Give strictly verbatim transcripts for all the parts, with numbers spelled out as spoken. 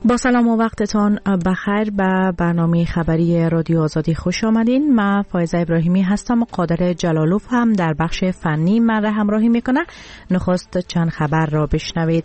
با سلام و وقتتان بخیر به برنامه خبری رادیو آزادی خوش آمدین. من فایزه ابراهیمی هستم و قادر جلالوف هم در بخش فنی من را همراهی میکنه. نخست چند خبر را بشنوید.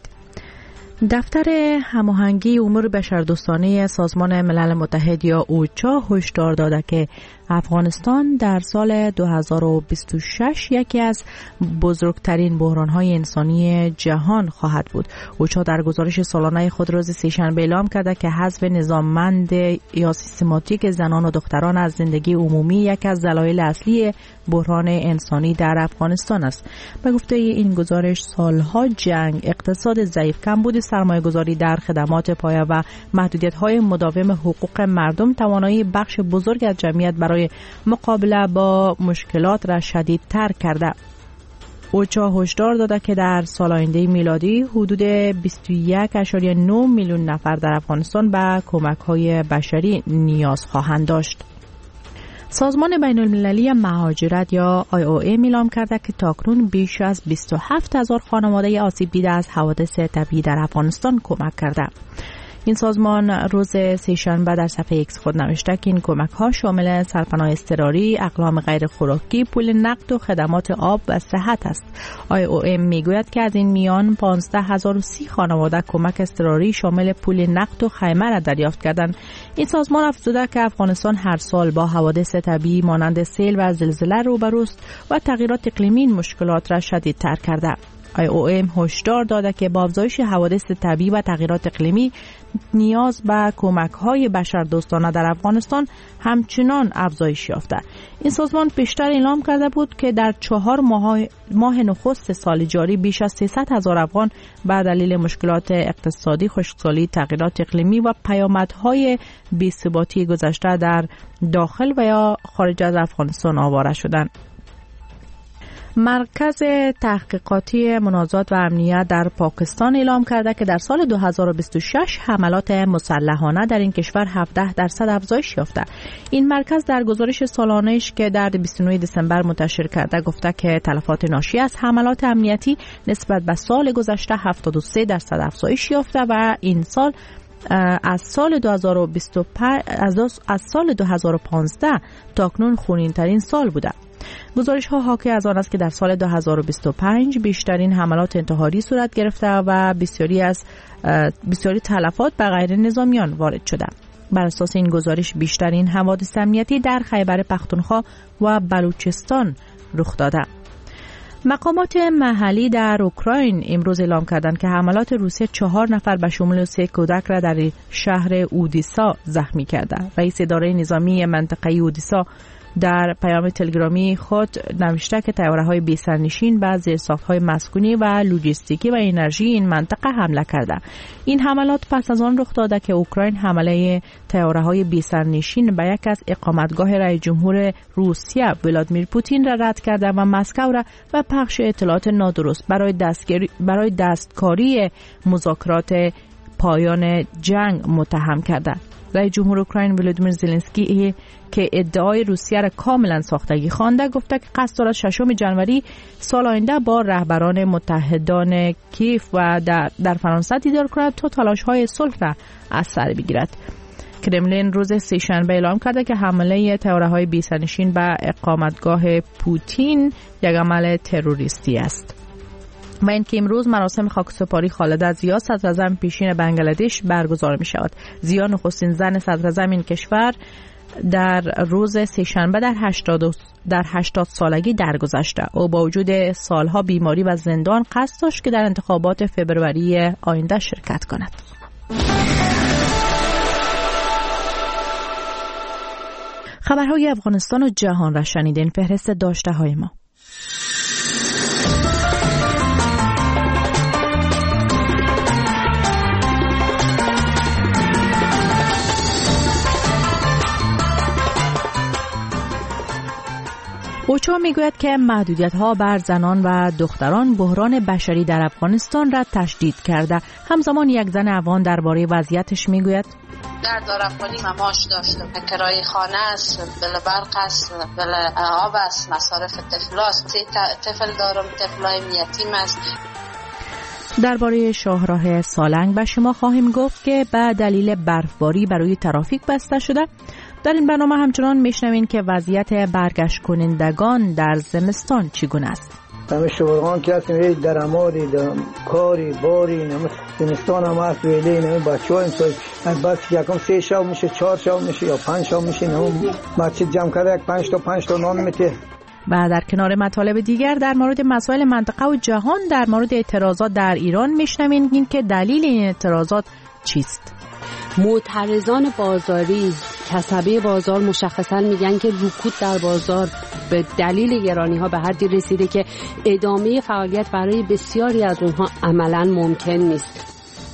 دفتر هماهنگی امور بشردوستانه سازمان ملل متحد یا اوچا هشدار داده که افغانستان در سال دو هزار و بیست و شش یکی از بزرگترین بحران‌های انسانی جهان خواهد بود. اوچا در گزارش سالانه خود روز سه‌شنبه اعلام کرده که حذف نظاممند یا سیستماتیک زنان و دختران از زندگی عمومی یک از دلایل اصلی بحران انسانی در افغانستان است. به گفته این گزارش سالها جنگ، اقتصاد ضعیف، کمبود سرمایه‌گذاری در خدمات پایه و محدودیت‌های مداوم حقوق مردم توانایی بخش بزرگ از جمعیت برای مقابله با مشکلات را شدیدتر کرده. اوچا هشدار داده که در سال آینده میلادی حدود بیست و یک ممیز نه میلیون نفر در افغانستان به کمک‌های بشری نیاز خواهند داشت. سازمان بین المللی مهاجرت یا آی او ای اعلام کرده که تاکنون بیش از بیست و هفت هزار خانواده آسیب دیده از حوادث طبیعی در افغانستان کمک کرده. این سازمان روز سه‌شنبه در صفحه ایکس خود نوشته که این کمک ها شامل سرپناه اضطراری، اقلام غیر خوراکی، پول نقد و خدمات آب و صحت است. آی او ام میگوید که از این میان پانزده هزار و سی خانواده کمک اضطراری شامل پول نقد و خیمه را دریافت کردند. این سازمان افزوده که افغانستان هر سال با حوادث طبیعی مانند سیل و زلزله روبروست و تغییرات اقلیمی این مشکلات را شدیدتر کرده. آی او ام هشدار داده که با افزایش حوادث طبیعی و تغییرات اقلیمی نیاز به کمک‌های بشردوستانه در افغانستان همچنان افزایش یافته. این سازمان پیشتر اعلام کرده بود که در چهار ماه, ماه نخست سال جاری بیش از سیصد هزار افغان به دلیل مشکلات اقتصادی، خشکسالی، تغییرات اقلیمی و پیامدهای بی‌ثباتی گذشته در داخل و یا خارج از افغانستان آواره شدند. مرکز تحقیقاتی مناضات و امنیت در پاکستان اعلام کرده که در سال دو هزار و بیست و شش حملات مسلحانه در این کشور هفده درصد افزایش یافته. این مرکز در گزارش سالانه‌اش که در بیست و نه دسامبر منتشر کرده گفته که تلفات ناشی از حملات امنیتی نسبت به سال گذشته هفتاد و سه درصد افزایش یافته و این سال از سال دو هزار و بیست و پنج از سال دو هزار و پانزده تا اکنون خونین‌ترین سال بوده. گزارش ها حاکی از آن است که در سال دو هزار و بیست و پنج بیشترین حملات انتحاری صورت گرفته و بسیاری از بسیاری تلفات به غیر نظامیان وارد شده. بر اساس این گزارش بیشترین حوادث امنیتی در خیبر پختونخوا و بلوچستان رخ داده. مقامات محلی در اوکراین امروز اعلام کردند که حملات روسیه چهار نفر به شمول سه کودک را در شهر اودیسا زخمی کرده. رئیس اداره نظامی منطقه اودیسا در پیام تلگرامی خود نوشته که طیاره‌های بی‌سرنشین به زیرساخت‌های مسکونی و لوجستیکی و انرژی این منطقه حمله کرده. این حملات پس از آن رخ داده که اوکراین حمله طیاره‌های بی‌سرنشین به یک از اقامتگاه رئیس جمهور روسیه ولادیمیر پوتین را رد کرده و مسکو را به پخش اطلاعات نادرست برای دستگیری برای دستکاری مذاکرات پایان جنگ متهم کرده. رئیس جمهور اوکراین ولادیمیر زلنسکی که ادعای روسیه را کاملا ساختگی خوانده گفته که قصد دارد ششم ژانویه سال آینده با رهبران متحدان کیف و در, در فرانسه دیدار کند تا تلاش‌های صلح را از سر بگیرد. کرملین روز سه‌شنبه اعلام کرده که حمله طیاره‌های بی‌سرنشین به اقامتگاه پوتین یک عمل تروریستی است. و اینکه امروز مراسم خاکسپاری خالده زیا صدراعظم پیشین بنگلادش برگزار می شود. زیا نخستین زن صدراعظم این کشور در روز سه‌شنبه در هشتاد در هشتاد سالگی درگذشته. او با وجود سالها بیماری و زندان قصد داشت که در انتخابات فوریه آینده شرکت کند. خبرهای افغانستان و جهان را شنیدین. فهرست داشته های ما. اوچا میگوید که محدودیت‌ها بر زنان و دختران بحران بشری در افغانستان را تشدید کرده. همزمان یک زن افغان درباره وضعیتش میگوید در دارافانی مماش داشتم، کرایه خانه است، بل برق است، بل آب است، مصارف طفل است، طفل دارم، طفلای یتیم است. درباره شاهراه سالنگ به شما خواهیم گفت که به دلیل برفباری برای ترافیک بسته شده. در این برنامه همچنان میشنوین که وضعیت برگشت کنندگان در زمستان چگونه است. همه شورغان که هستیم یه درماری دارم کاری باری نمه زمستان هم هست ویلی نمه بچه ها امسای بس یکم سه شاو میشه چهار شاو میشه یا پنج شاو میشه نمه بچه جمع کرده یک پنج تا پنج تا نان میته. و در کنار مطالب دیگر در مورد مسائل منطقه و جهان در مورد اعتراضات در ایران میشنوین این که دلیل این اعتراضات چیست. معترضان بازاری کسبه بازار مشخصا میگن که رکود در بازار به دلیل گرانی ها به حدی رسیده که ادامه فعالیت برای بسیاری از اونها عملاً ممکن نیست.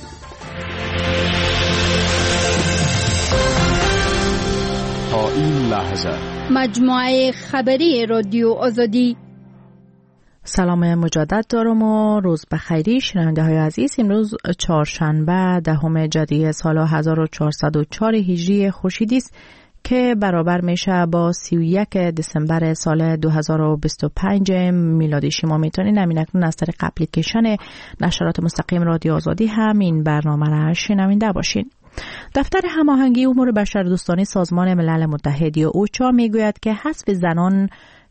تا این لحظه مجموعه خبری رادیو آزادی. سلام مجدد دارم و روز بخیری شنونده های عزیز. امروز چهارشنبه دهم جدی سال هزار و چهارصد و چهار هجری خورشیدی است که برابر میشه با سی و یک دسامبر سال دو هزار و بیست و پنج میلادی. شما میتونید همین اکنون از طریق اپلیکیشن نشرات مستقیم رادیو آزادی هم این برنامه را شنونده باشین. دفتر هماهنگی امور بشردوستانه سازمان ملل متحد یا اوچا میگوید که حذف زنان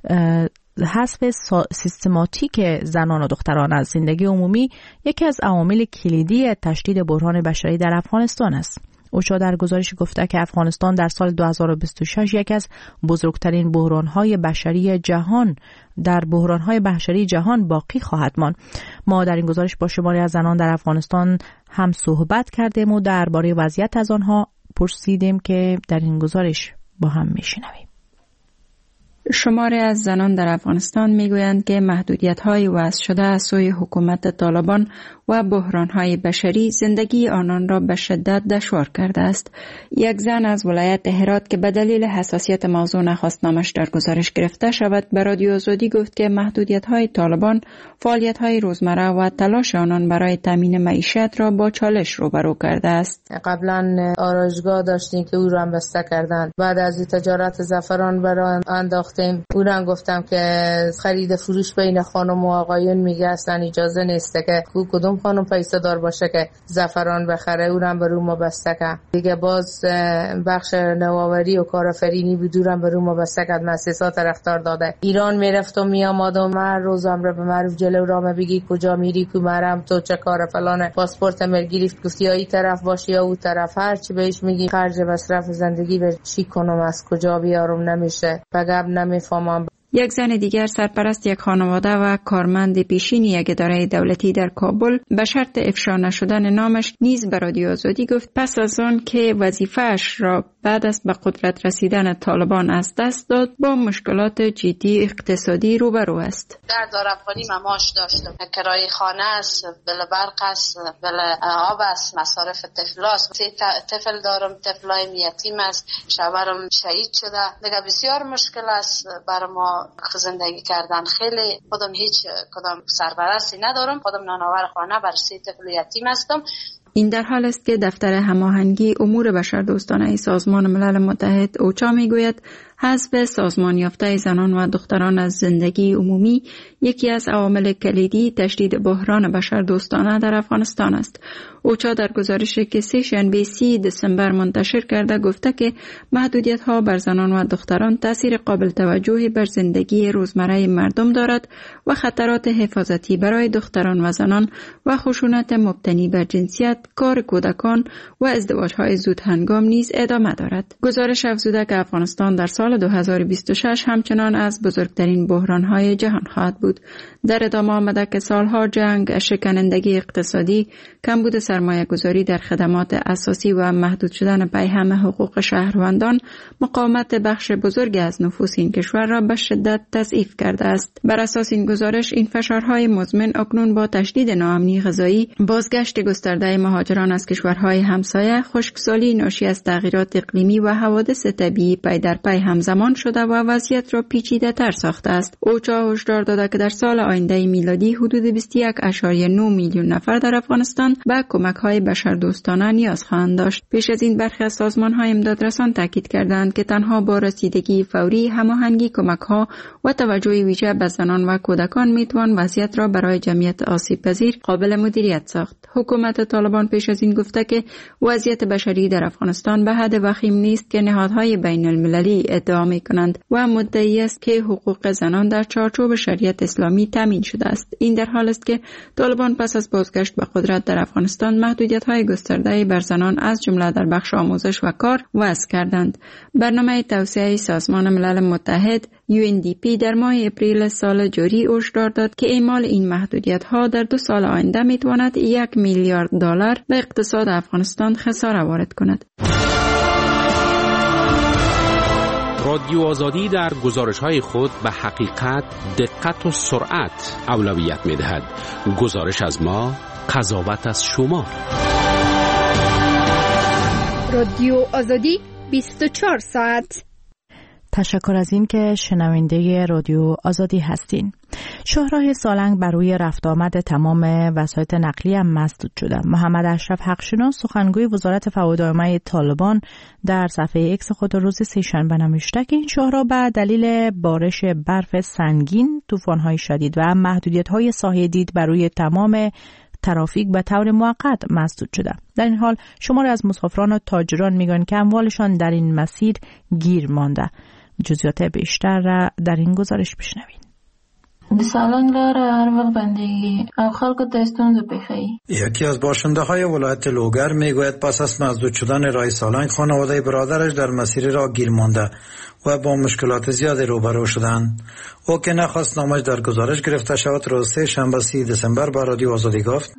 حذف سیستماتیک زنان و دختران از زندگی عمومی یکی از عوامل کلیدی تشدید بحران بشری در افغانستان است. اوچا در گزارش گفته که افغانستان در سال دو هزار و بیست و شش یکی از بزرگترین بحران‌های بشری جهان در بحران‌های بشری جهان باقی خواهد ماند. ما در این گزارش با شماری از زنان در افغانستان هم صحبت کردیم و درباره وضعیت از آنها پرسیدیم که در این گزارش با هم میشنویم. شماری از زنان در افغانستان میگویند که محدودیت‌های وضع شده از سوی حکومت طالبان و بحران‌های بشری زندگی آنان را به شدت دشوار کرده است. یک زن از ولایت هرات که به دلیل حساسیت موضوع نخواست نامش در گزارش گرفته شود به رادیو آزادی گفت که محدودیت‌های طالبان فعالیت‌های روزمره و تلاش آنان برای تامین معیشت را با چالش روبرو کرده است. قبلا آرایشگاه داشتیم که او را هم بسته کردند. بعد از تجارت زعفران برای انداختیم. او را گفتم که خرید فروش بین خانم و آقایون میگه اصلا اجازه نیست که کدوم خانم پیسه دار باشه که زعفران بخره. او را به رو ما بسته کرد. دیگه باز بخش نوآوری و کارآفرینی بود، او را به رو ما بسته کرد. مؤسسات رفتار داده. ایران میرفت و میآمد و هر روز امر به معروف جلو را بگی کجا میری کو مرم تو چه کار فلان پاسپورت مل گرفت گفتی یا این طرف باشی یا اون طرف. هر چی بهش میگی خرج مصرف زندگی به چی کنم از کجا بیارم نمیشه. بگم نمیفهمم. یک زن دیگر سرپرست یک خانواده و کارمند پیشین یک اداره دولتی در کابل به شرط افشا نشدن نامش نیز به رادیو آزادی گفت پس از آن که وظیفه‌اش را بعد از به قدرت رسیدن طالبان از دست داد با مشکلات جدی اقتصادی روبرو است. در دارافانی مماش داشتم، کرایه خانه است، بل برق است، بل آب است، مصارف طفل است. سه طفل دارم، طفلای یتیم است، شوهرم شهید شده. دیگه بسیار مشکل است برای ما زندگی کردن. خیلی خودم هیچ کدام سرپرستی ندارم، خودم نانآور خانه بر سه طفل یتیم هستم. این در حال است که دفتر هماهنگی امور بشردوستانه سازمان ملل متحد اوچا میگوید حذف سازمان یافته زنان و دختران از زندگی عمومی یکی از عوامل کلیدی تشدید بحران بشردوستانه در افغانستان است. اوچا در گزارشی که سه‌شنبه سی دسامبر منتشر کرده گفته که محدودیت‌ها بر زنان و دختران تأثیر قابل توجهی بر زندگی روزمره مردم دارد و خطرات حفاظتی برای دختران و زنان و خشونت مبتنی بر جنسیت، کار کودکان و ازدواج‌های زود هنگام نیز ادامه دارد. گزارش افزوده که افغانستان در سال دو هزار و بیست و شش همچنان از بزرگترین بحران‌های جهان خواهد بود. در ادامه آمده که سالها جنگ، شکنندگی اقتصادی، کمبود سرمایه گذاری در خدمات اساسی و محدود شدن پیهم حقوق شهروندان مقاومت بخش بزرگی از نفوس این کشور را به شدت تضعیف کرده است. بر اساس این گزارش این فشارهای مزمن اکنون با تشدید ناامنی غذایی، بازگشت گسترده مهاجران از کشورهای همسایه، خشکسالی ناشی از تغییرات اقلیمی و حوادث طبیعی پی در پی هم همزمان شده و وضعیت را پیچیده تر ساخته است. اوچا هشدار داده که در سال آینده میلادی حدود بیست و یک ممیز نه میلیون نفر در افغانستان به کمک‌های بشردوستانه نیاز خواهند داشت. پیش از این برخی از سازمان‌های امدادرسان تاکید کردند که تنها با رسیدگی فوری، هماهنگی کمک‌ها و توجه ویژه به زنان و کودکان میتوان وضعیت را برای جمعیت آسیب‌پذیر قابل مدیریت ساخت. حکومت طالبان پیش از این گفته که وضعیت بشری در افغانستان به حد وخیم نیست که نهادهای بین المللی ادعا می‌کنند و مدعی است که حقوق زنان در چارچوب شریعت اسلامی تامین شده است. این در حال است که طالبان پس از بازگشت به قدرت در افغانستان محدودیت‌های گسترده بر زنان از جمله در بخش آموزش و کار وضع کردند. برنامه توسعه سازمان ملل متحد یو ان دی پی در ماه اپریل سال جاری هشدار داد که اعمال این محدودیت‌ها در دو سال آینده می‌تواند یک میلیارد دلار به اقتصاد افغانستان خساره وارد کند. رادیو آزادی در گزارش‌های خود به حقیقت، دقت و سرعت اولویت می‌دهد. گزارش از ما، قضاوت از شما. رادیو آزادی بیست و چهار ساعت. تشکر از این که شنونده رادیو آزادی هستین. شهرهای سالنگ بر روی رفت آمد تمام وسایط نقلیه هم مسدود شده. محمد اشرف حقشناس سخنگوی وزارت فوادامه طالبان در صفحه اکس خود روز سه‌شنبه نوشته که این شهرها به دلیل بارش برف سنگین، طوفان‌های شدید و محدودیت‌های ساحه دید بر روی تمام ترافیک به طور موقت مسدود شده. در این حال شماری از مسافران و تاجران میگن که اموالشان در این مسیر گیر مانده. جزئیات بیشتر را در این گزارش بشنوید. د سالنگ لاره هر وخت بندگی او خلکو ته ستونزه پیښوي. یکی از باشنده های ولایت لوگر میگوید پس از مسدود شدن راه سالنگ خانواده برادرش در مسیر راه گیر مانده و با مشکلات زیادی روبرو شدند. او که نخواست نامش در گزارش گرفته شود روز سه شنبه سی دسامبر با رادیو آزادی گفت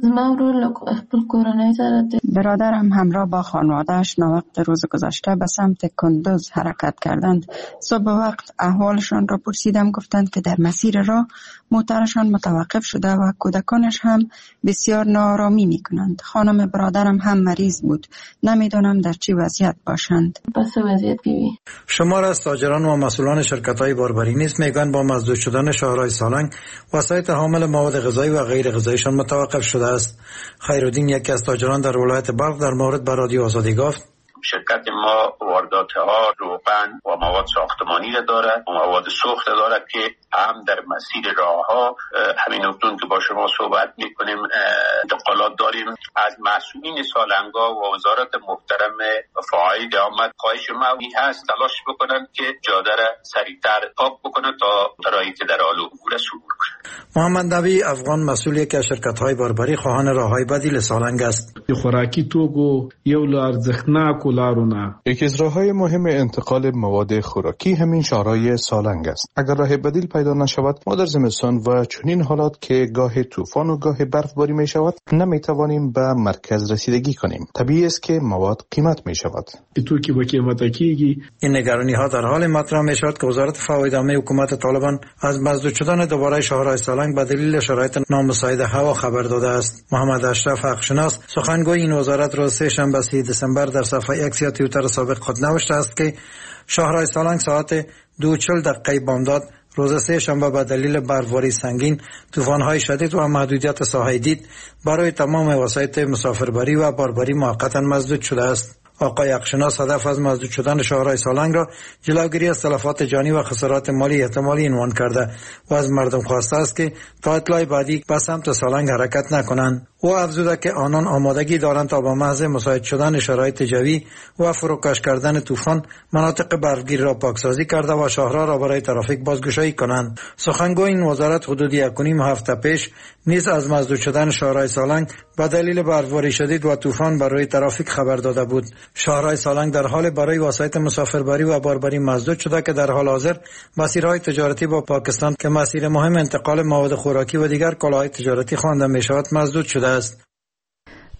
برادرم همراه با خانواده‌اش ناوقت روز گذشته به سمت کندوز حرکت کردند. صبح وقت احوالشان را پرسیدم، گفتند که در مسیر راه موترشان متوقف شده و کودکانش هم بسیار ناآرامی میکنند. خانم برادرم هم مریض بود. نمیدانم در چه وضعیت باشند. پس وضعیت بیوی شمار از تاجران و مسئولان شرکت‌های باربری نیز میگن با مسدود شدن شهرهای سالنگ وسایط حامل مواد غذایی و غیر غذاییشان متوقف شده است. خیرالدین یکی از تاجران در ولایت بلخ در مورد به رادیو آزادی گفت شرکت ما واردات‌ها روغن و مواد ساختمانی را دارد و مواد سوخت دارد که هم در مسیر راه‌ها همین اکنون که با شما صحبت می‌کنیم انتقالات داریم. از مسئولین سالنگا و وزارت محترم فعاید آمد خواهش ما هست تلاش بکنند که جاده را سریعتر پاک بکنند تا شرایط در حال عبور صبور کنند. محمد نبی افغان مسئول یکی از شرکت‌های باربری خواهان راه‌های بدیل سالنگ است. خوراکی توگو یو لارزخناک لارونه. یکی از راه‌های مهم انتقال مواد خوراکی همین شهرهای سالنگ است. اگر راه بدیل پیدا نشود ما در زمستان و چنین حالات که گاه طوفان و گاه برفباری می شود نمی توانیم به مرکز رسیدگی کنیم. طبیعی است که مواد قیمت می شود. توکی با قیمت کیگی. این نگرانی ها در حال مطرح می شود که وزارت فوایدامه حکومت طالبان از مسدود شدن دوباره شهرهای سالنگ به دلیل شرایط نامساعد هوا خبر داده است. محمد اشرف حقشناس سخنگوی این وزارت روز سه شنبه سی دسامبر در صفحه اکس یا توییتر سابق خود نوشته است که شهرهای سالنگ ساعت دو و چهل دقیقه بامداد روز سه شنبه به دلیل برفباری سنگین، طوفان‌های شدید و محدودیت ساحه دید برای تمام وسایط مسافربری و باربری موقتا مسدود شده است. آقای حقشناس هدف از مسدود شدن شهرهای سالنگ را جلوگیری از تلفات جانی و خسارات مالی احتمالی عنوان کرده و از مردم خواسته است که تا اطلاع بعدی به سمت سالنگ حرکت نکنند. او افزوده که آنان آمادگی دارند تا با محض مساعد شدن شرایط جوی و فروکش کردن طوفان مناطق برفگیر را پاکسازی کرده و شهرها را برای ترافیک بازگشایی کنند. سخنگوی این وزارت حدود یک و نیم هفته پیش نیز از مسدود شدن شهرهای سالنگ به دلیل برفباری شدید و طوفان برای ترافیک خبر داده بود. شهرهای سالنگ در حال برای وسایط مسافربری و باربری مسدود شده که در حال حاضر مسیرهای تجارتی با پاکستان که مسیر مهم انتقال مواد خوراکی و دیگر کالاهای تجارتی خوانده می شود مسدود شده است.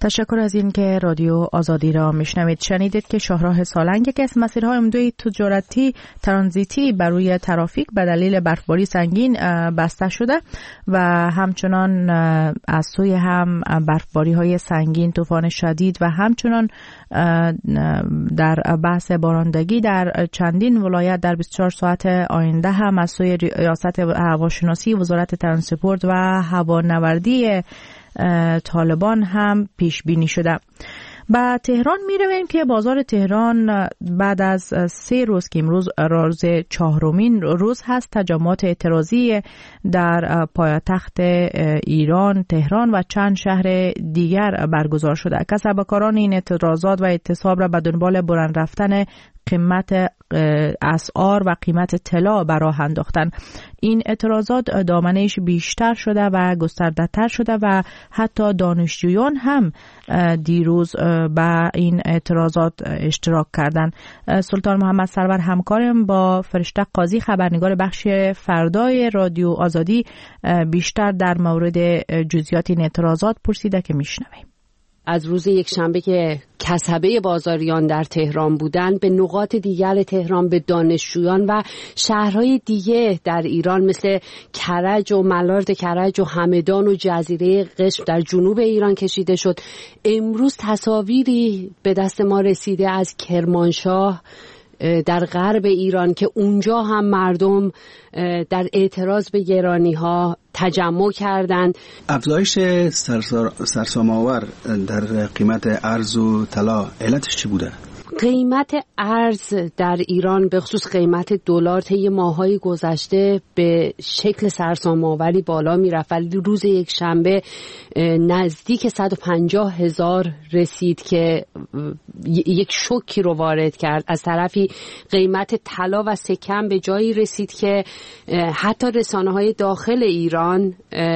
تشکر از این که رادیو آزادی را میشنوید. شنیدید که شاهراه سالنگ یکی از مسیرهای عمده تجارتی ترانزیتی بر روی ترافیک به دلیل برفباری سنگین بسته شده و همچنان از سوی هم برفباری های سنگین، طوفان شدید و همچنان در بحث بارندگی در چندین ولایت در بیست و چهار ساعت آینده هم از سوی ریاست هواشناسی، وزارت ترانسپورت و هوانوردی طالبان هم پیش بینی شده. با تهران می رویم که بازار تهران بعد از سه روز که امروز روز چهارمین روز هست، تجمعات اعتراضی در پایتخت ایران تهران و چند شهر دیگر برگزار شده. کسبکاران این اعتراضات و اعتصاب را به دنبال بلند رفتن قیمت اسعار و قیمت طلا به راه انداختن. این اعتراضات دامنه‌اش بیشتر شده و گسترده تر شده و حتی دانشجویان هم دیروز به این اعتراضات اشتراک کردند. سلطان محمد سرور همکارم با فرشته قاضی خبرنگار بخش فردای رادیو آزادی بیشتر در مورد جزئیات این اعتراضات پرسیده که میشنویم. از روز یک شنبه که کسبه بازاریان در تهران بودند به نقاط دیگر تهران، به دانشجویان و شهرهای دیگه در ایران مثل کرج و ملارد کرج و همدان و جزیره قشم در جنوب ایران کشیده شد. امروز تصاویری به دست ما رسیده از کرمانشاه در غرب ایران که اونجا هم مردم در اعتراض به گرانی‌ها تجمع کردند. افزایش سرسام‌آور در قیمت ارز و طلا علتش چی بوده؟ قیمت ارز در ایران به خصوص قیمت دلار طی ماه‌های گذشته به شکل سرسام‌آوری بالا می‌رفت، ولی روز یک شنبه نزدیک صد و پنجاه هزار رسید که یک شوکی رو وارد کرد. از طرفی قیمت طلا و سکم به جایی رسید که حتی رسانه‌های داخل ایران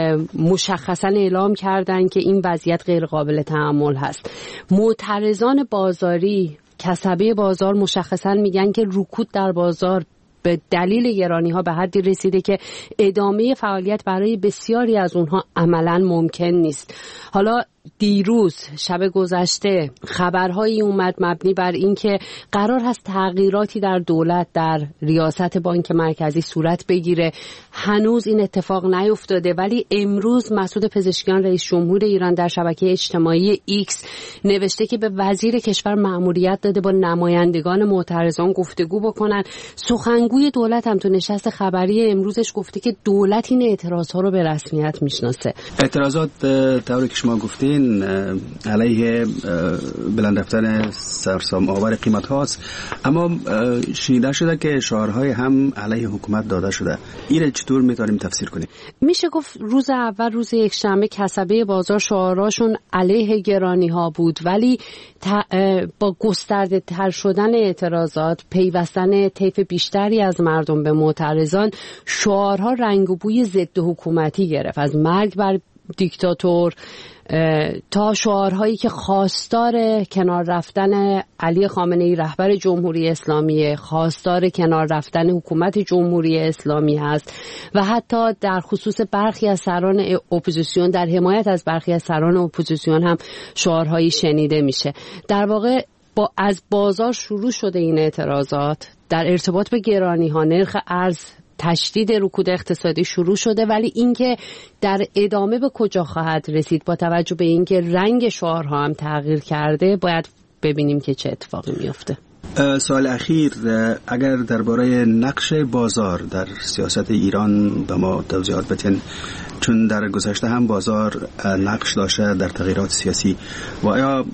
مشخصاً اعلام کردند که این وضعیت غیر قابل تحمل هست. معترضان بازاری، کسبه بازار مشخصاً میگن که رکود در بازار به دلیل گرانی‌ها به حدی رسیده که ادامه فعالیت برای بسیاری از اونها عملاً ممکن نیست. حالا دیروز شب گذشته خبرهایی اومد مبنی بر اینکه قرار هست تغییراتی در دولت در ریاست بانک مرکزی صورت بگیره. هنوز این اتفاق نیفتاده، ولی امروز مسعود پزشکیان رئیس جمهور ایران در شبکه اجتماعی ایکس نوشته که به وزیر کشور مأموریت داده با نمایندگان معترضان گفتگو بکنن. سخنگوی دولت هم تو نشست خبری امروزش گفته که دولت این اعتراضها رو به رسمیت میشناسه. اعتراضات طوری که شما گفتین علیه بلند رفتن سرسام آور قیمت هاست، اما شنیده شده که شعارهای هم علیه حکومت داده شده. این چطور میتونیم تفسیر کنیم؟ میشه گفت روز اول روز یک شنبه کسبه بازار شعاراشون علیه گرانی ها بود، ولی با گسترده تر شدن اعتراضات، پیوستن طیف بیشتری از مردم به معترضان، شعارها رنگ و بوی ضد حکومتی گرفت، از مرگ بر دیکتاتور تا شعارهایی که خواستار کنار رفتن علی خامنه‌ای رهبر جمهوری اسلامی، خواستار کنار رفتن حکومت جمهوری اسلامی هست و حتی در خصوص برخی از سران اپوزیسیون، در حمایت از برخی از سران اپوزیسیون هم شعارهایی شنیده میشه. در واقع با از بازار شروع شده این اعتراضات در ارتباط به گرانی ها، نرخ ارز، تشدید رکود اقتصادی شروع شده، ولی اینکه در ادامه به کجا خواهد رسید با توجه به اینکه رنگ شعارها هم تغییر کرده، باید ببینیم که چه اتفاقی میفته. سوال اخیر، اگر درباره نقش بازار در سیاست ایران به ما توضیحات بدین، چون در گذشته هم بازار نقش داشته در تغییرات سیاسی، و آیا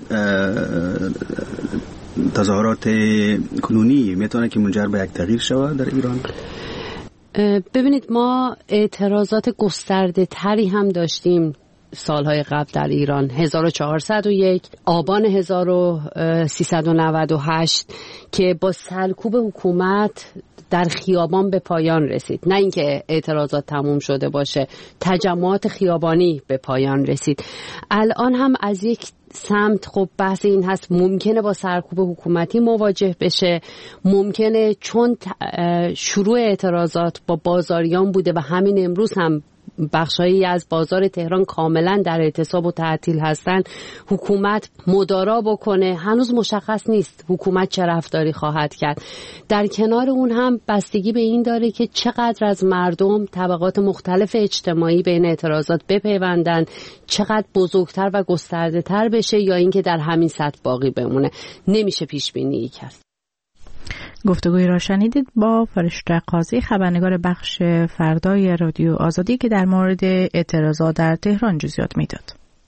تظاهرات کنونی میتونه که منجر به یک تغییر شود در ایران؟ ببینید، ما اعتراضات گسترده تری هم داشتیم سالهای قبل در ایران. هزار و چهارصد و یک، آبان هزار و سیصد و نود و هشت که با سرکوب حکومت در خیابان به پایان رسید. نه اینکه اعتراضات تموم شده باشه، تجمعات خیابانی به پایان رسید. الان هم از یک سمت خب بحث این هست ممکنه با سرکوب حکومتی مواجه بشه، ممکنه چون شروع اعتراضات با بازاریان بوده و همین امروز هم بخشایی از بازار تهران کاملا در اعتصاب و تعطیل هستند، حکومت مدارا بکنه. هنوز مشخص نیست حکومت چه رفتاری خواهد کرد. در کنار اون هم بستگی به این داره که چقدر از مردم، طبقات مختلف اجتماعی به این اعتراضات بپیوندن، چقدر بزرگتر و گسترده تر بشه یا اینکه در همین سطح باقی بمونه. نمیشه پیش بینی کرد. گفتگوی را شنیدید با فرشته قاضی، خبرنگار بخش فردای رادیو آزادی که در مورد اعتراضات در تهران جزئیات میداد.